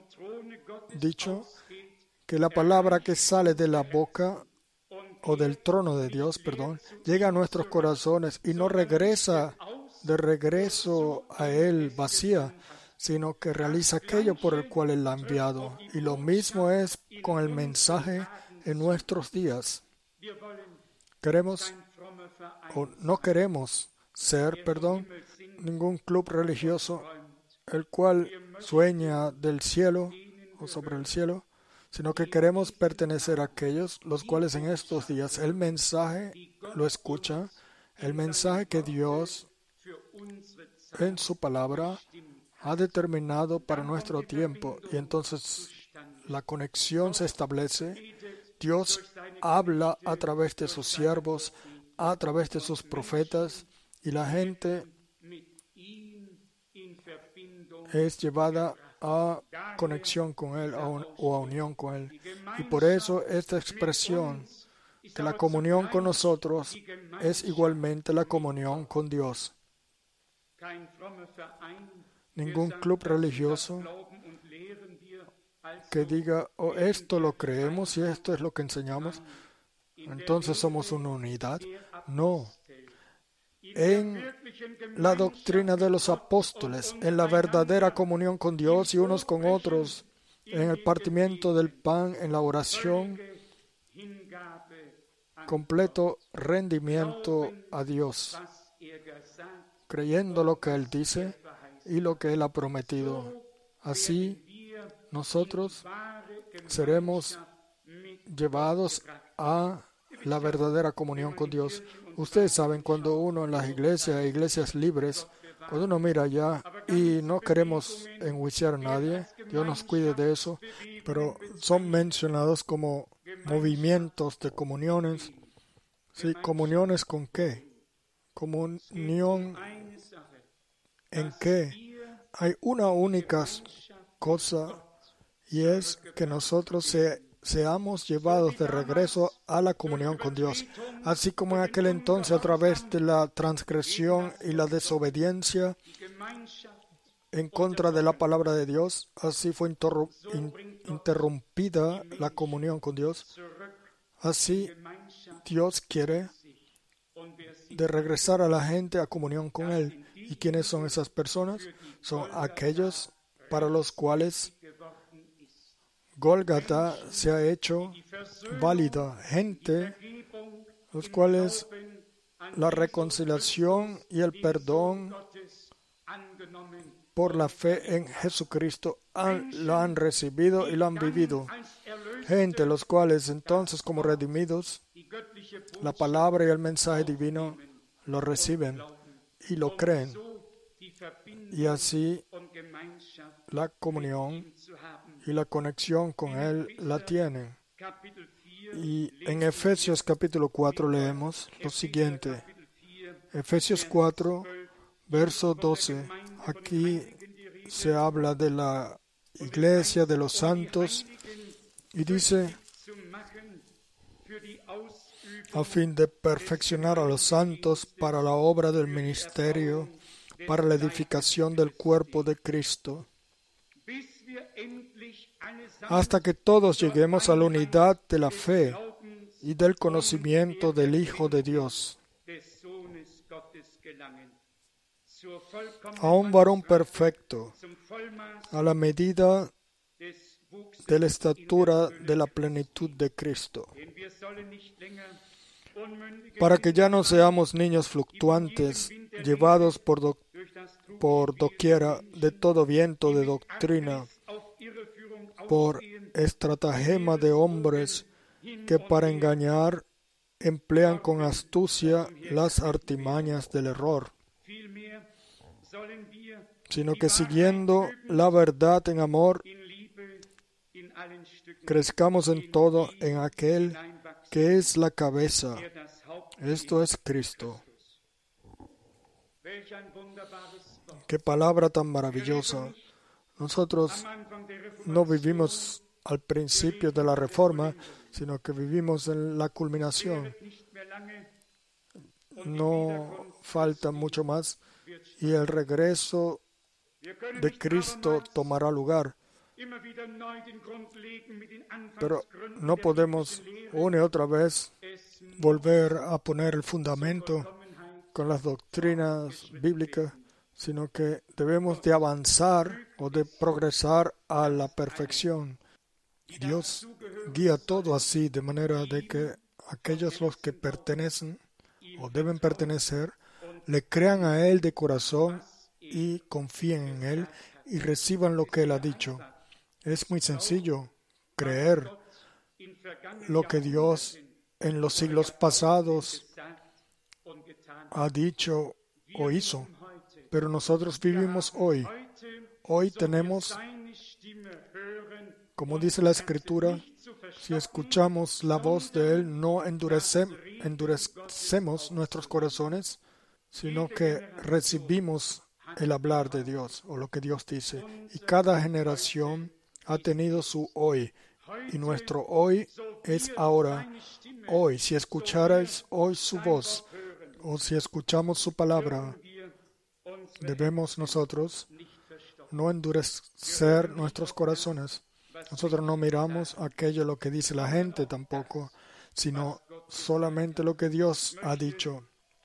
dicho, que la palabra que sale de la boca o del trono de Dios, perdón, llega a nuestros corazones y no regresa de regreso a Él vacía, sino que realiza aquello por el cual Él la ha enviado. Y lo mismo es con el mensaje en nuestros días. Queremos o no queremos ser, perdón, ningún club religioso el cual sueña del cielo o sobre el cielo, sino que queremos pertenecer a aquellos los cuales en estos días el mensaje lo escuchan, el mensaje que Dios en su palabra ha determinado para nuestro tiempo, y entonces la conexión se establece. Dios habla a través de sus siervos, a través de sus profetas, y la gente es llevada a conexión con Él a un, o a unión con Él. Y por eso esta expresión de la comunión con nosotros es igualmente la comunión con Dios. Ningún club religioso que diga, oh, esto lo creemos y esto es lo que enseñamos, entonces somos una unidad. No. En la doctrina de los apóstoles, en la verdadera comunión con Dios y unos con otros, en el partimiento del pan, en la oración, completo rendimiento a Dios, creyendo lo que Él dice y lo que Él ha prometido. Así, nosotros seremos llevados a la verdadera comunión con Dios. Ustedes saben, cuando uno en las iglesias, iglesias libres, cuando uno mira allá y no queremos enjuiciar a nadie, Dios nos cuide de eso, pero son mencionados como movimientos de comuniones. ¿Sí? ¿Comuniones con qué? Comunión en qué? Hay una única cosa, y es que nosotros se, seamos llevados de regreso a la comunión con Dios. Así como en aquel entonces, a través de la transgresión y la desobediencia en contra de la palabra de Dios, así fue interru- in- interrumpida la comunión con Dios. Así Dios quiere de regresar a la gente a comunión con Él. ¿Y quiénes son esas personas? Son aquellos para los cuales Gólgata se ha hecho válida, gente los cuales la reconciliación y el perdón por la fe en Jesucristo han, lo han recibido y lo han vivido. Gente los cuales entonces, como redimidos, la palabra y el mensaje divino lo reciben y lo creen, y así la comunión y la conexión con Él la tienen. Y en Efesios capítulo cuatro leemos lo siguiente. Efesios cuatro, verso doce. Aquí se habla de la iglesia de los santos, y dice, a fin de perfeccionar a los santos para la obra del ministerio, para la edificación del cuerpo de Cristo, hasta que todos lleguemos a la unidad de la fe y del conocimiento del Hijo de Dios, a un varón perfecto, a la medida de la estatura de la plenitud de Cristo, para que ya no seamos niños fluctuantes, llevados por, do, por doquiera de todo viento de doctrina, por estratagema de hombres que para engañar emplean con astucia las artimañas del error, sino que siguiendo la verdad en amor, crezcamos en todo en aquel que es la cabeza, esto es Cristo. Qué palabra tan maravillosa. Nosotros no vivimos al principio de la Reforma, sino que vivimos en la culminación. No falta mucho más y el regreso de Cristo tomará lugar. Pero no podemos una y otra vez volver a poner el fundamento con las doctrinas bíblicas, sino que debemos de avanzar o de progresar a la perfección. Y Dios guía todo así, de manera de que aquellos los que pertenecen o deben pertenecer, le crean a Él de corazón y confíen en Él y reciban lo que Él ha dicho. Es muy sencillo creer lo que Dios en los siglos pasados ha dicho o hizo, pero nosotros vivimos hoy. Hoy tenemos, como dice la Escritura, si escuchamos la voz de Él, no endurece, endurecemos nuestros corazones, sino que recibimos el hablar de Dios o lo que Dios dice. Y cada generación ha tenido su hoy, y nuestro hoy es ahora. Hoy, si escucharais hoy su voz, o si escuchamos su palabra, debemos nosotros no endurecer nuestros corazones. Nosotros no miramos aquello lo que dice la gente tampoco, sino solamente lo que Dios ha dicho.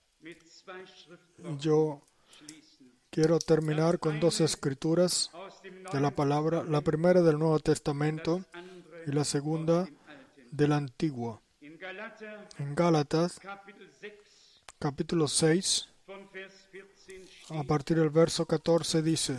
Yo quiero terminar con dos escrituras de la palabra, la primera del Nuevo Testamento y la segunda del Antiguo. En Gálatas, capítulo seis, a partir del verso catorce dice: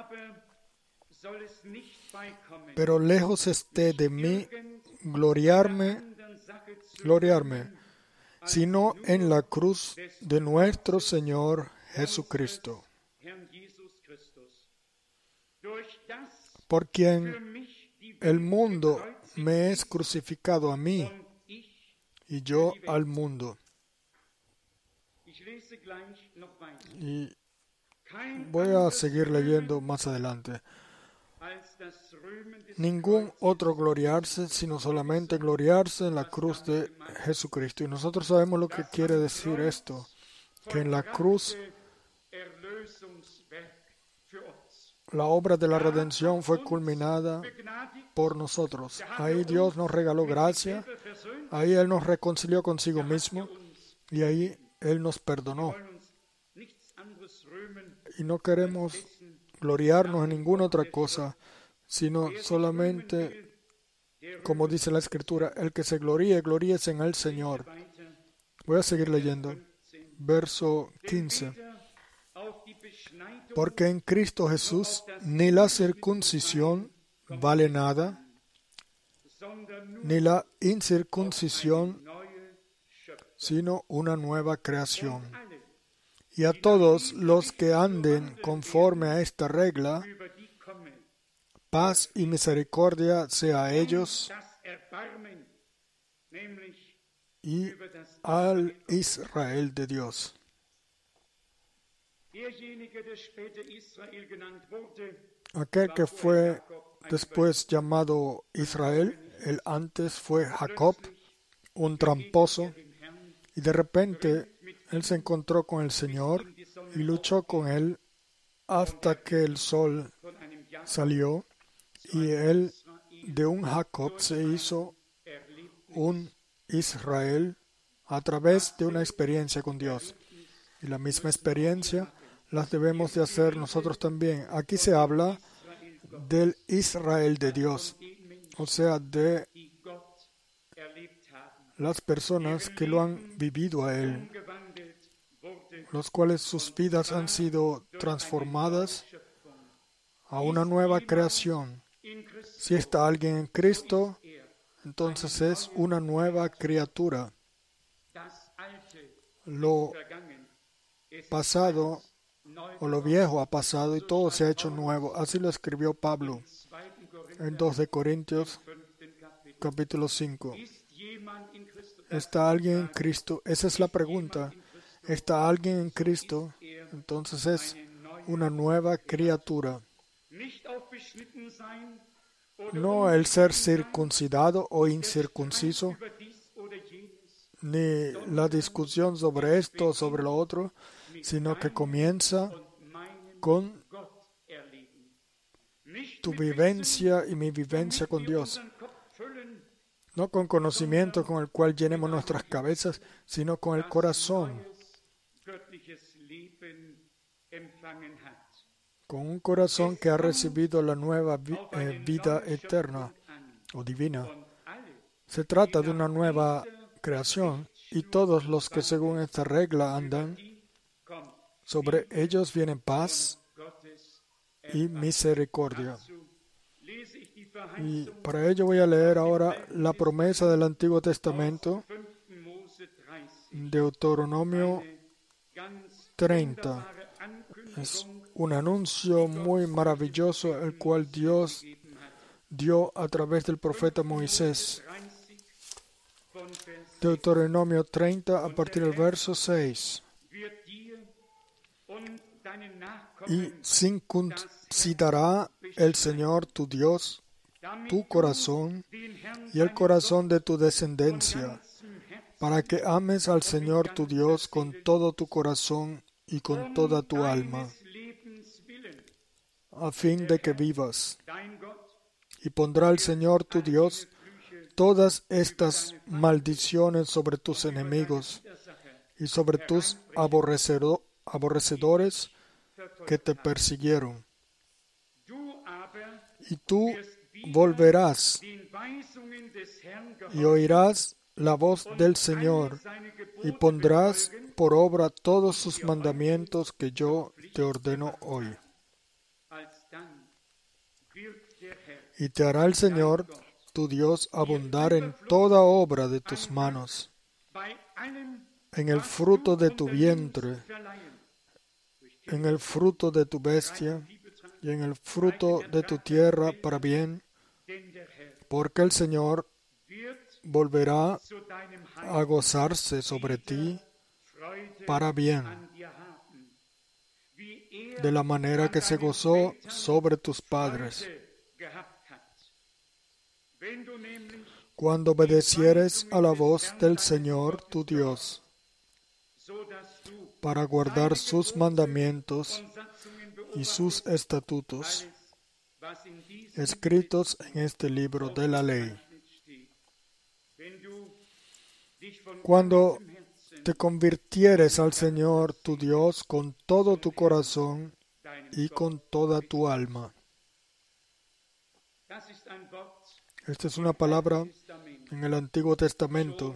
pero lejos esté de mí gloriarme, gloriarme, sino en la cruz de nuestro Señor Jesucristo, por quien el mundo me es crucificado a mí y yo al mundo. Y voy a seguir leyendo más adelante. Ningún otro gloriarse, sino solamente gloriarse en la cruz de Jesucristo. Y nosotros sabemos lo que quiere decir esto, que en la cruz la obra de la redención fue culminada por nosotros. Ahí Dios nos regaló gracia, ahí Él nos reconcilió consigo mismo y ahí Él nos perdonó. Y no queremos gloriarnos en ninguna otra cosa, sino solamente, como dice la Escritura, el que se gloríe, gloríese en el Señor. Voy a seguir leyendo. Verso quince. Porque en Cristo Jesús ni la circuncisión vale nada, ni la incircuncisión, sino una nueva creación. Y a todos los que anden conforme a esta regla, paz y misericordia sea a ellos y al Israel de Dios. Aquel que fue después llamado Israel, él antes fue Jacob, un tramposo, y de repente él se encontró con el Señor y luchó con él hasta que el sol salió, y él de un Jacob se hizo un Israel a través de una experiencia con Dios. Y la misma experiencia las debemos de hacer nosotros también. Aquí se habla del Israel de Dios, o sea, de las personas que lo han vivido a Él, los cuales sus vidas han sido transformadas a una nueva creación. Si está alguien en Cristo, entonces es una nueva criatura. Lo pasado o lo viejo ha pasado y todo se ha hecho nuevo. Así lo escribió Pablo en dos de Corintios, capítulo cinco. ¿Está alguien en Cristo? Esa es la pregunta. ¿Está alguien en Cristo? Entonces es una nueva criatura. No el ser circuncidado o incircunciso, ni la discusión sobre esto o sobre lo otro, sino que comienza con tu vivencia y mi vivencia con Dios. No con conocimiento con el cual llenemos nuestras cabezas, sino con el corazón. Con un corazón que ha recibido la nueva vi- eh, vida eterna o divina. Se trata de una nueva creación y todos los que según esta regla andan, sobre ellos vienen paz y misericordia. Y para ello voy a leer ahora la promesa del Antiguo Testamento, Deuteronomio treinta. Es un anuncio muy maravilloso el cual Dios dio a través del profeta Moisés. Deuteronomio treinta, a partir del verso seis. Y circuncidará el Señor tu Dios tu corazón y el corazón de tu descendencia, para que ames al Señor tu Dios con todo tu corazón y con toda tu alma, a fin de que vivas. Y pondrá el Señor tu Dios todas estas maldiciones sobre tus enemigos y sobre tus aborrecedo- aborrecedores que te persiguieron. Y tú volverás y oirás la voz del Señor y pondrás por obra todos sus mandamientos que yo te ordeno hoy. Y te hará el Señor tu Dios abundar en toda obra de tus manos, en el fruto de tu vientre, en el fruto de tu bestia y en el fruto de tu tierra para bien, porque el Señor volverá a gozarse sobre ti para bien, de la manera que se gozó sobre tus padres. Cuando obedecieres a la voz del Señor tu Dios, para guardar sus mandamientos y sus estatutos, escritos en este libro de la ley. Cuando te convirtieres al Señor tu Dios con todo tu corazón y con toda tu alma. Esta es una palabra en el Antiguo Testamento,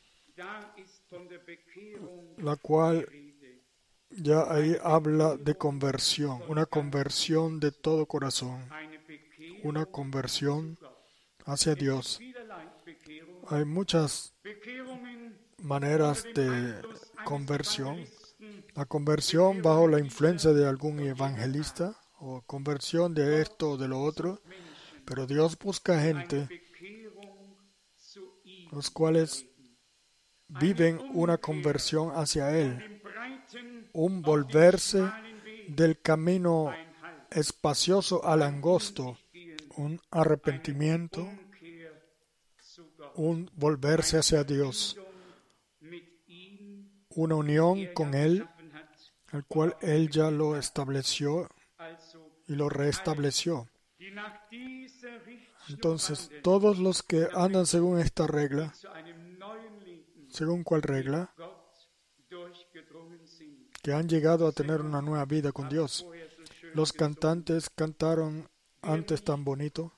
la cual ya ahí habla de conversión, una conversión de todo corazón, una conversión hacia Dios. Hay muchas maneras de conversión. La conversión bajo la influencia de algún evangelista, o conversión de esto o de lo otro, pero Dios busca gente los cuales viven una conversión hacia Él, un volverse del camino espacioso al angosto, un arrepentimiento, un volverse hacia Dios, una unión con Él, el cual Él ya lo estableció y lo restableció. Entonces, todos los que andan según esta regla, ¿según cuál regla? Que han llegado a tener una nueva vida con Dios. Los cantantes cantaron antes tan bonito.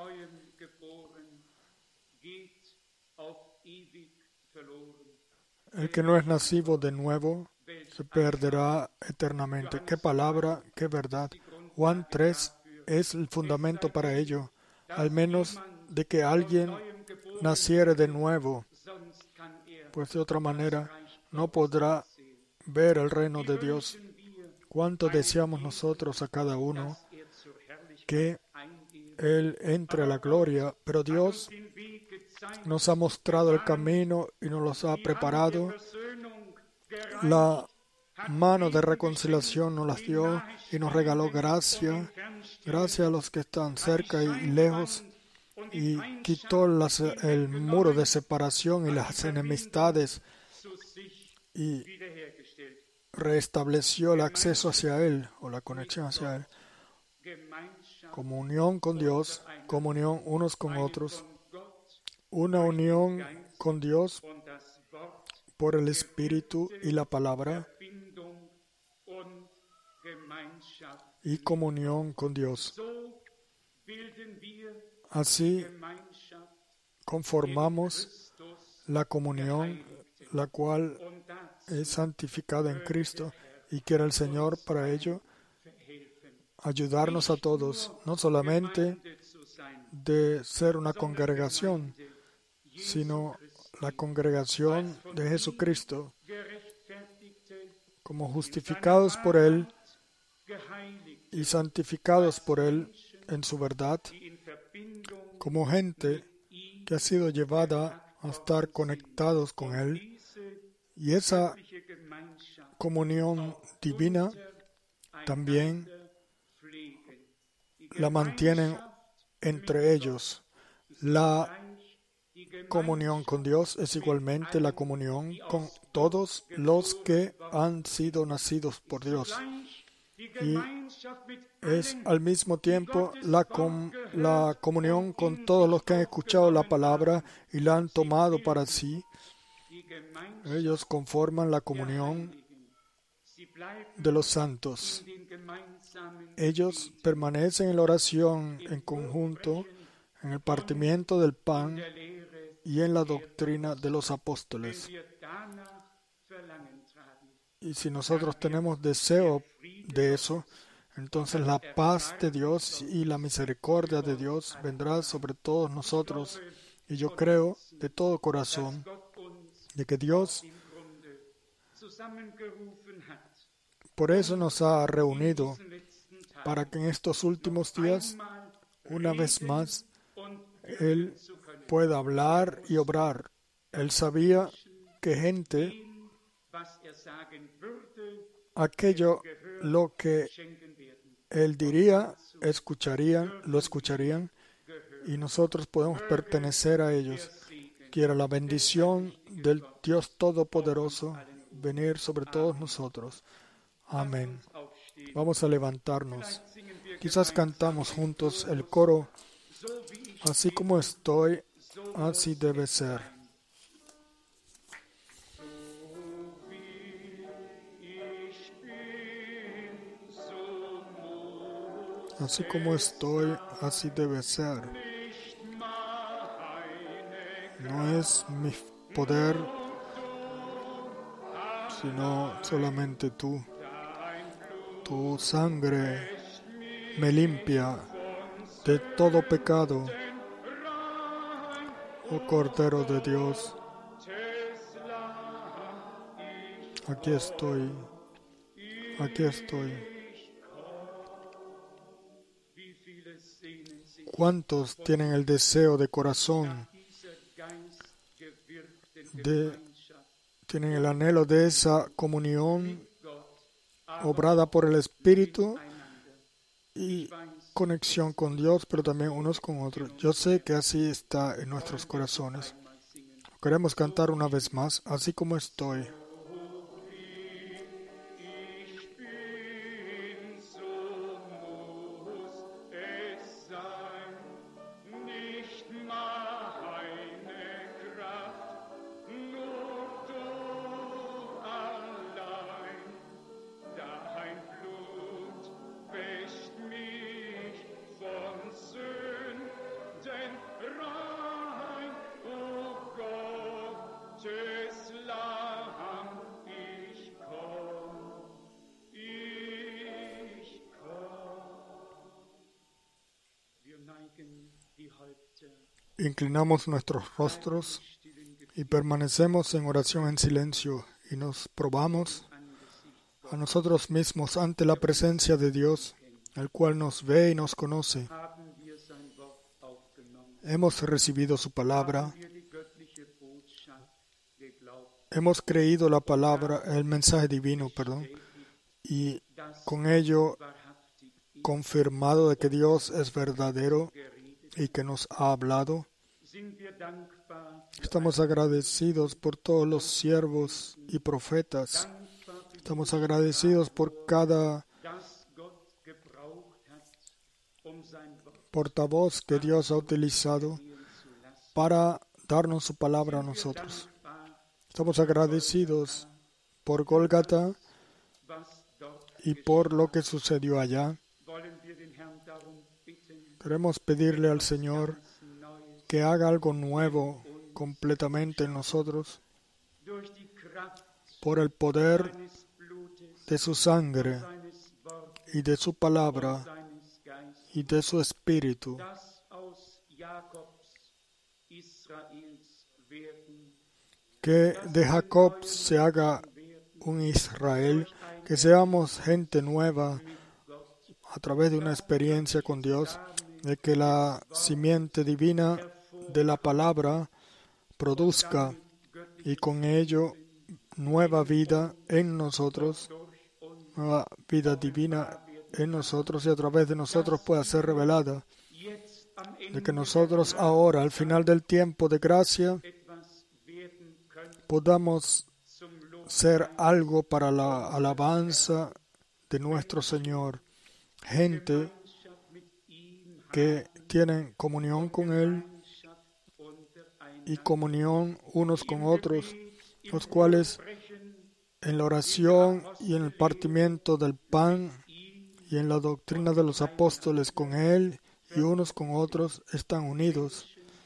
El que no es nacido de nuevo se perderá eternamente. Qué palabra, qué verdad. Juan tres es el fundamento para ello, al menos de que alguien naciere de nuevo, pues de otra manera no podrá ver el reino de Dios. Cuánto deseamos nosotros a cada uno que Él entre a la gloria, pero Dios nos ha mostrado el camino y nos los ha preparado. La mano de reconciliación nos las dio y nos regaló gracia, gracia a los que están cerca y lejos, y quitó las, el muro de separación y las enemistades y restableció el acceso hacia Él o la conexión hacia Él. Comunión con Dios, comunión unos con otros, una unión con Dios por el Espíritu y la palabra, y comunión con Dios. Así conformamos la comunión, la cual es santificada en Cristo, y quiera el Señor para ello ayudarnos a todos, no solamente de ser una congregación, sino la congregación de Jesucristo, como justificados por Él y santificados por Él en su verdad, como gente que ha sido llevada a estar conectados con Él, y esa comunión divina también la mantienen entre ellos. La comunión con Dios es igualmente la comunión con todos los que han sido nacidos por Dios. Y es al mismo tiempo la, com- la comunión con todos los que han escuchado la palabra y la han tomado para sí. Ellos conforman la comunión de los santos. Ellos permanecen en la oración en conjunto, en el partimiento del pan y en la doctrina de los apóstoles. Y si nosotros tenemos deseo de eso, entonces la paz de Dios y la misericordia de Dios vendrá sobre todos nosotros. Y yo creo de todo corazón de que Dios por eso nos ha reunido, para que en estos últimos días, una vez más, Él pueda hablar y obrar. Él sabía que gente, aquello lo que Él diría, escucharían, lo escucharían, y nosotros podemos pertenecer a ellos. Quiera la bendición del Dios Todopoderoso venir sobre todos nosotros. Amén. Vamos a levantarnos. Quizás cantamos juntos el coro: así como estoy, así debe ser. Así como estoy, así debe ser. No es mi poder, sino solamente tú. Tu sangre me limpia de todo pecado. Oh Cordero de Dios, aquí estoy, aquí estoy. ¿Cuántos tienen el deseo de corazón, de, tienen el anhelo de esa comunión obrada por el Espíritu y conexión con Dios, pero también unos con otros. Yo sé que así está en nuestros corazones. Queremos cantar una vez más, así como estoy. Inclinamos nuestros rostros y permanecemos en oración en silencio y nos probamos a nosotros mismos ante la presencia de Dios, el cual nos ve y nos conoce. Hemos recibido su palabra, hemos creído la palabra, el mensaje divino, perdón, y con ello confirmado de que Dios es verdadero y que nos ha hablado. Estamos agradecidos por todos los siervos y profetas. Estamos agradecidos por cada portavoz que Dios ha utilizado para darnos su palabra a nosotros. Estamos agradecidos por Gólgata y por lo que sucedió allá. Queremos pedirle al Señor que haga algo nuevo completamente en nosotros por el poder de su sangre y de su palabra y de su espíritu, que de Jacob se haga un Israel, que seamos gente nueva a través de una experiencia con Dios, de que la simiente divina de la palabra produzca y con ello nueva vida en nosotros, nueva vida divina en nosotros y a través de nosotros pueda ser revelada, de que nosotros ahora, al final del tiempo de gracia, podamos ser algo para la alabanza de nuestro Señor, gente que tienen comunión con Él y comunión unos con otros, los cuales en la oración y en el partimiento del pan y en la doctrina de los apóstoles con Él y unos con otros están unidos.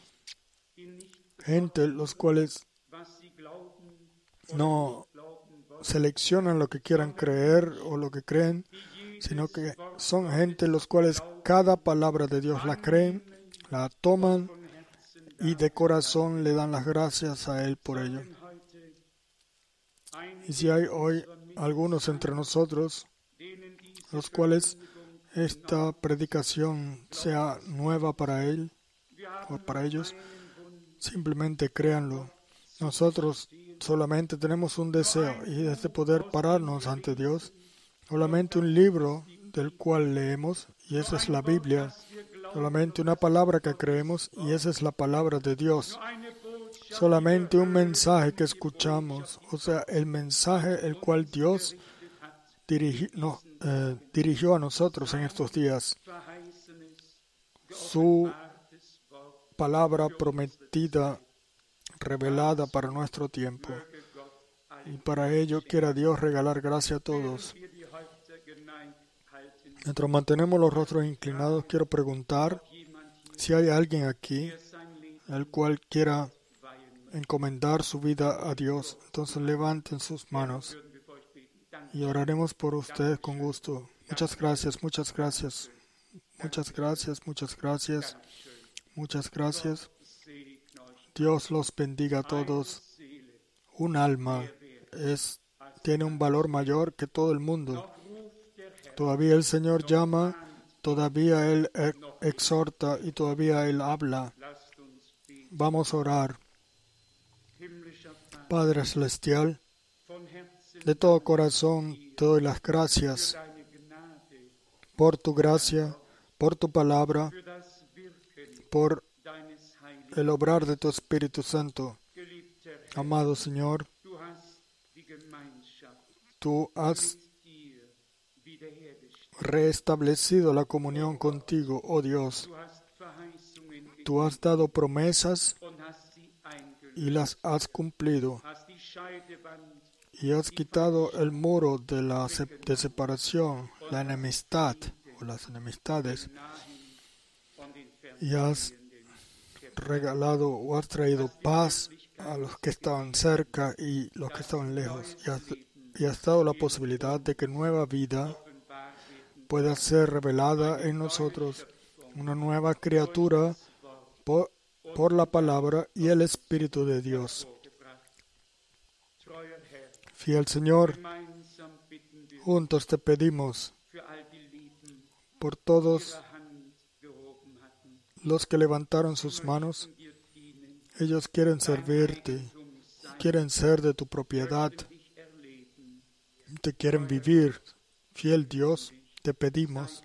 Gente los cuales no seleccionan lo que quieran creer o lo que creen, sino que son gente los cuales cada palabra de Dios la creen, la toman y de corazón le dan las gracias a Él por ello. Y si hay hoy algunos entre nosotros, los cuales esta predicación sea nueva para Él o para ellos, simplemente créanlo. Nosotros solamente tenemos un deseo y es de poder pararnos ante Dios. Solamente un libro del cual leemos y esa es la Biblia. Solamente una palabra que creemos y esa es la palabra de Dios. Solamente un mensaje que escuchamos, o sea, el mensaje el cual Dios dirigi, no, eh, dirigió a nosotros en estos días. Su palabra prometida, revelada para nuestro tiempo. Y para ello quiera Dios regalar gracia a todos. Mientras mantenemos los rostros inclinados, quiero preguntar si hay alguien aquí el cual quiera encomendar su vida a Dios. Entonces levanten sus manos y oraremos por ustedes con gusto. Muchas gracias, muchas gracias, muchas gracias, muchas gracias, muchas gracias. Dios los bendiga a todos. Un alma es, tiene un valor mayor que todo el mundo. Todavía el Señor llama, todavía Él exhorta y todavía Él habla. Vamos a orar. Padre Celestial, de todo corazón te doy las gracias por tu gracia, por tu palabra, por el obrar de tu Espíritu Santo. Amado Señor, tú has reestablecido la comunión contigo, oh Dios. Tú has dado promesas y las has cumplido. Y has quitado el muro de la de separación, la enemistad o las enemistades. Y has regalado o has traído paz a los que estaban cerca y los que estaban lejos. Y has, y has dado la posibilidad de que nueva vida pueda ser revelada en nosotros, una nueva criatura por, por la palabra y el Espíritu de Dios. Fiel Señor, juntos te pedimos por todos los que levantaron sus manos. Ellos quieren servirte, quieren ser de tu propiedad, te quieren vivir. Fiel Dios, te pedimos,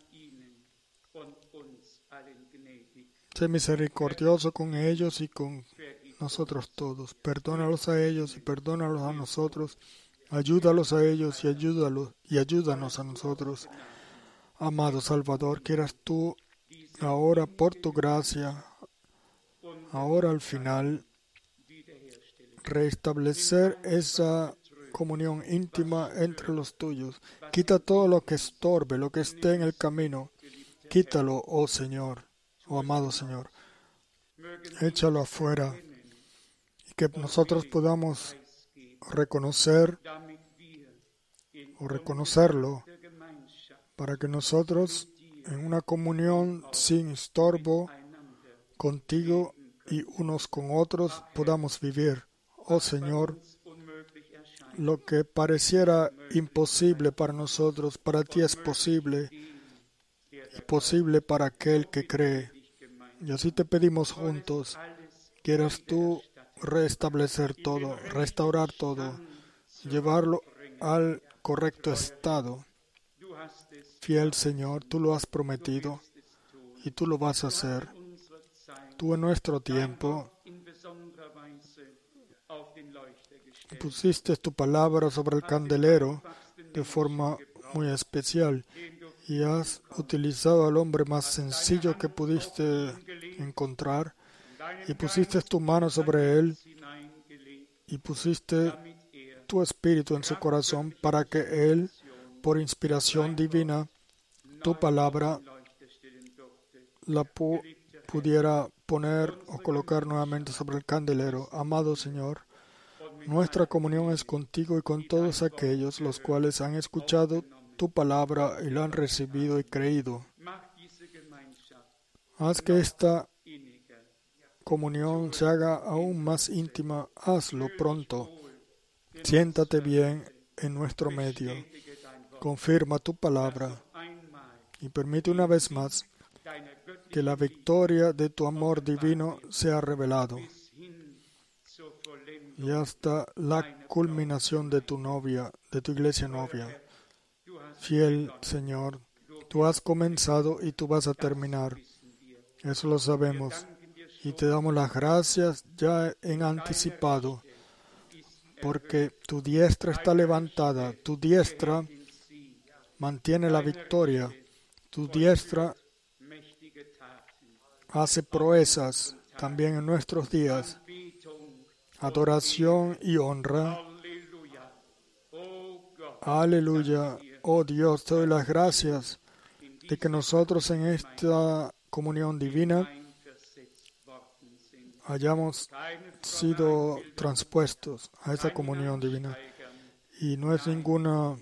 sé misericordioso con ellos y con nosotros todos. Perdónalos a ellos y perdónalos a nosotros. Ayúdalos a ellos y ayúdalos y ayúdanos a nosotros. Amado Salvador, quieras tú ahora por tu gracia, ahora al final, restablecer esa comunión íntima entre los tuyos. Quita todo lo que estorbe, lo que esté en el camino. Quítalo, oh Señor, oh amado Señor. Échalo afuera y que nosotros podamos reconocer o reconocerlo para que nosotros en una comunión sin estorbo contigo y unos con otros podamos vivir. Oh Señor, lo que pareciera imposible para nosotros, para ti es posible y posible para aquel que cree. Y así te pedimos juntos, quieras tú restablecer todo, restaurar todo, llevarlo al correcto estado. Fiel Señor, tú lo has prometido y tú lo vas a hacer. Tú en nuestro tiempo pusiste tu palabra sobre el candelero de forma muy especial y has utilizado al hombre más sencillo que pudiste encontrar y pusiste tu mano sobre él y pusiste tu espíritu en su corazón para que él, por inspiración divina, tu palabra la pu- pudiera poner o colocar nuevamente sobre el candelero. Amado Señor, nuestra comunión es contigo y con todos aquellos los cuales han escuchado tu palabra y la han recibido y creído. Haz que esta comunión se haga aún más íntima. Hazlo pronto. Siéntate bien en nuestro medio. Confirma tu palabra y permite una vez más que la victoria de tu amor divino sea revelado y hasta la culminación de tu novia, de tu iglesia novia. Fiel Señor, tú has comenzado y tú vas a terminar. Eso lo sabemos. Y te damos las gracias ya en anticipado, porque tu diestra está levantada, tu diestra mantiene la victoria, tu diestra hace proezas también en nuestros días. Adoración y honra. Aleluya. Oh Dios, te doy las gracias de que nosotros en esta comunión divina hayamos sido transpuestos a esa comunión divina. Y no es ninguna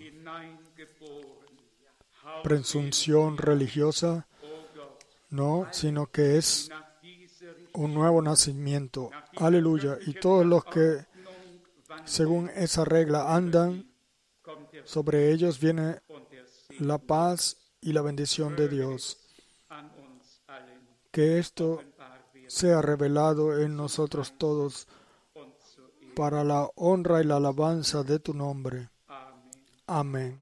presunción religiosa, no, sino que es un nuevo nacimiento. Aleluya. Y todos los que según esa regla andan, sobre ellos viene la paz y la bendición de Dios. Que esto sea revelado en nosotros todos para la honra y la alabanza de tu nombre. Amén.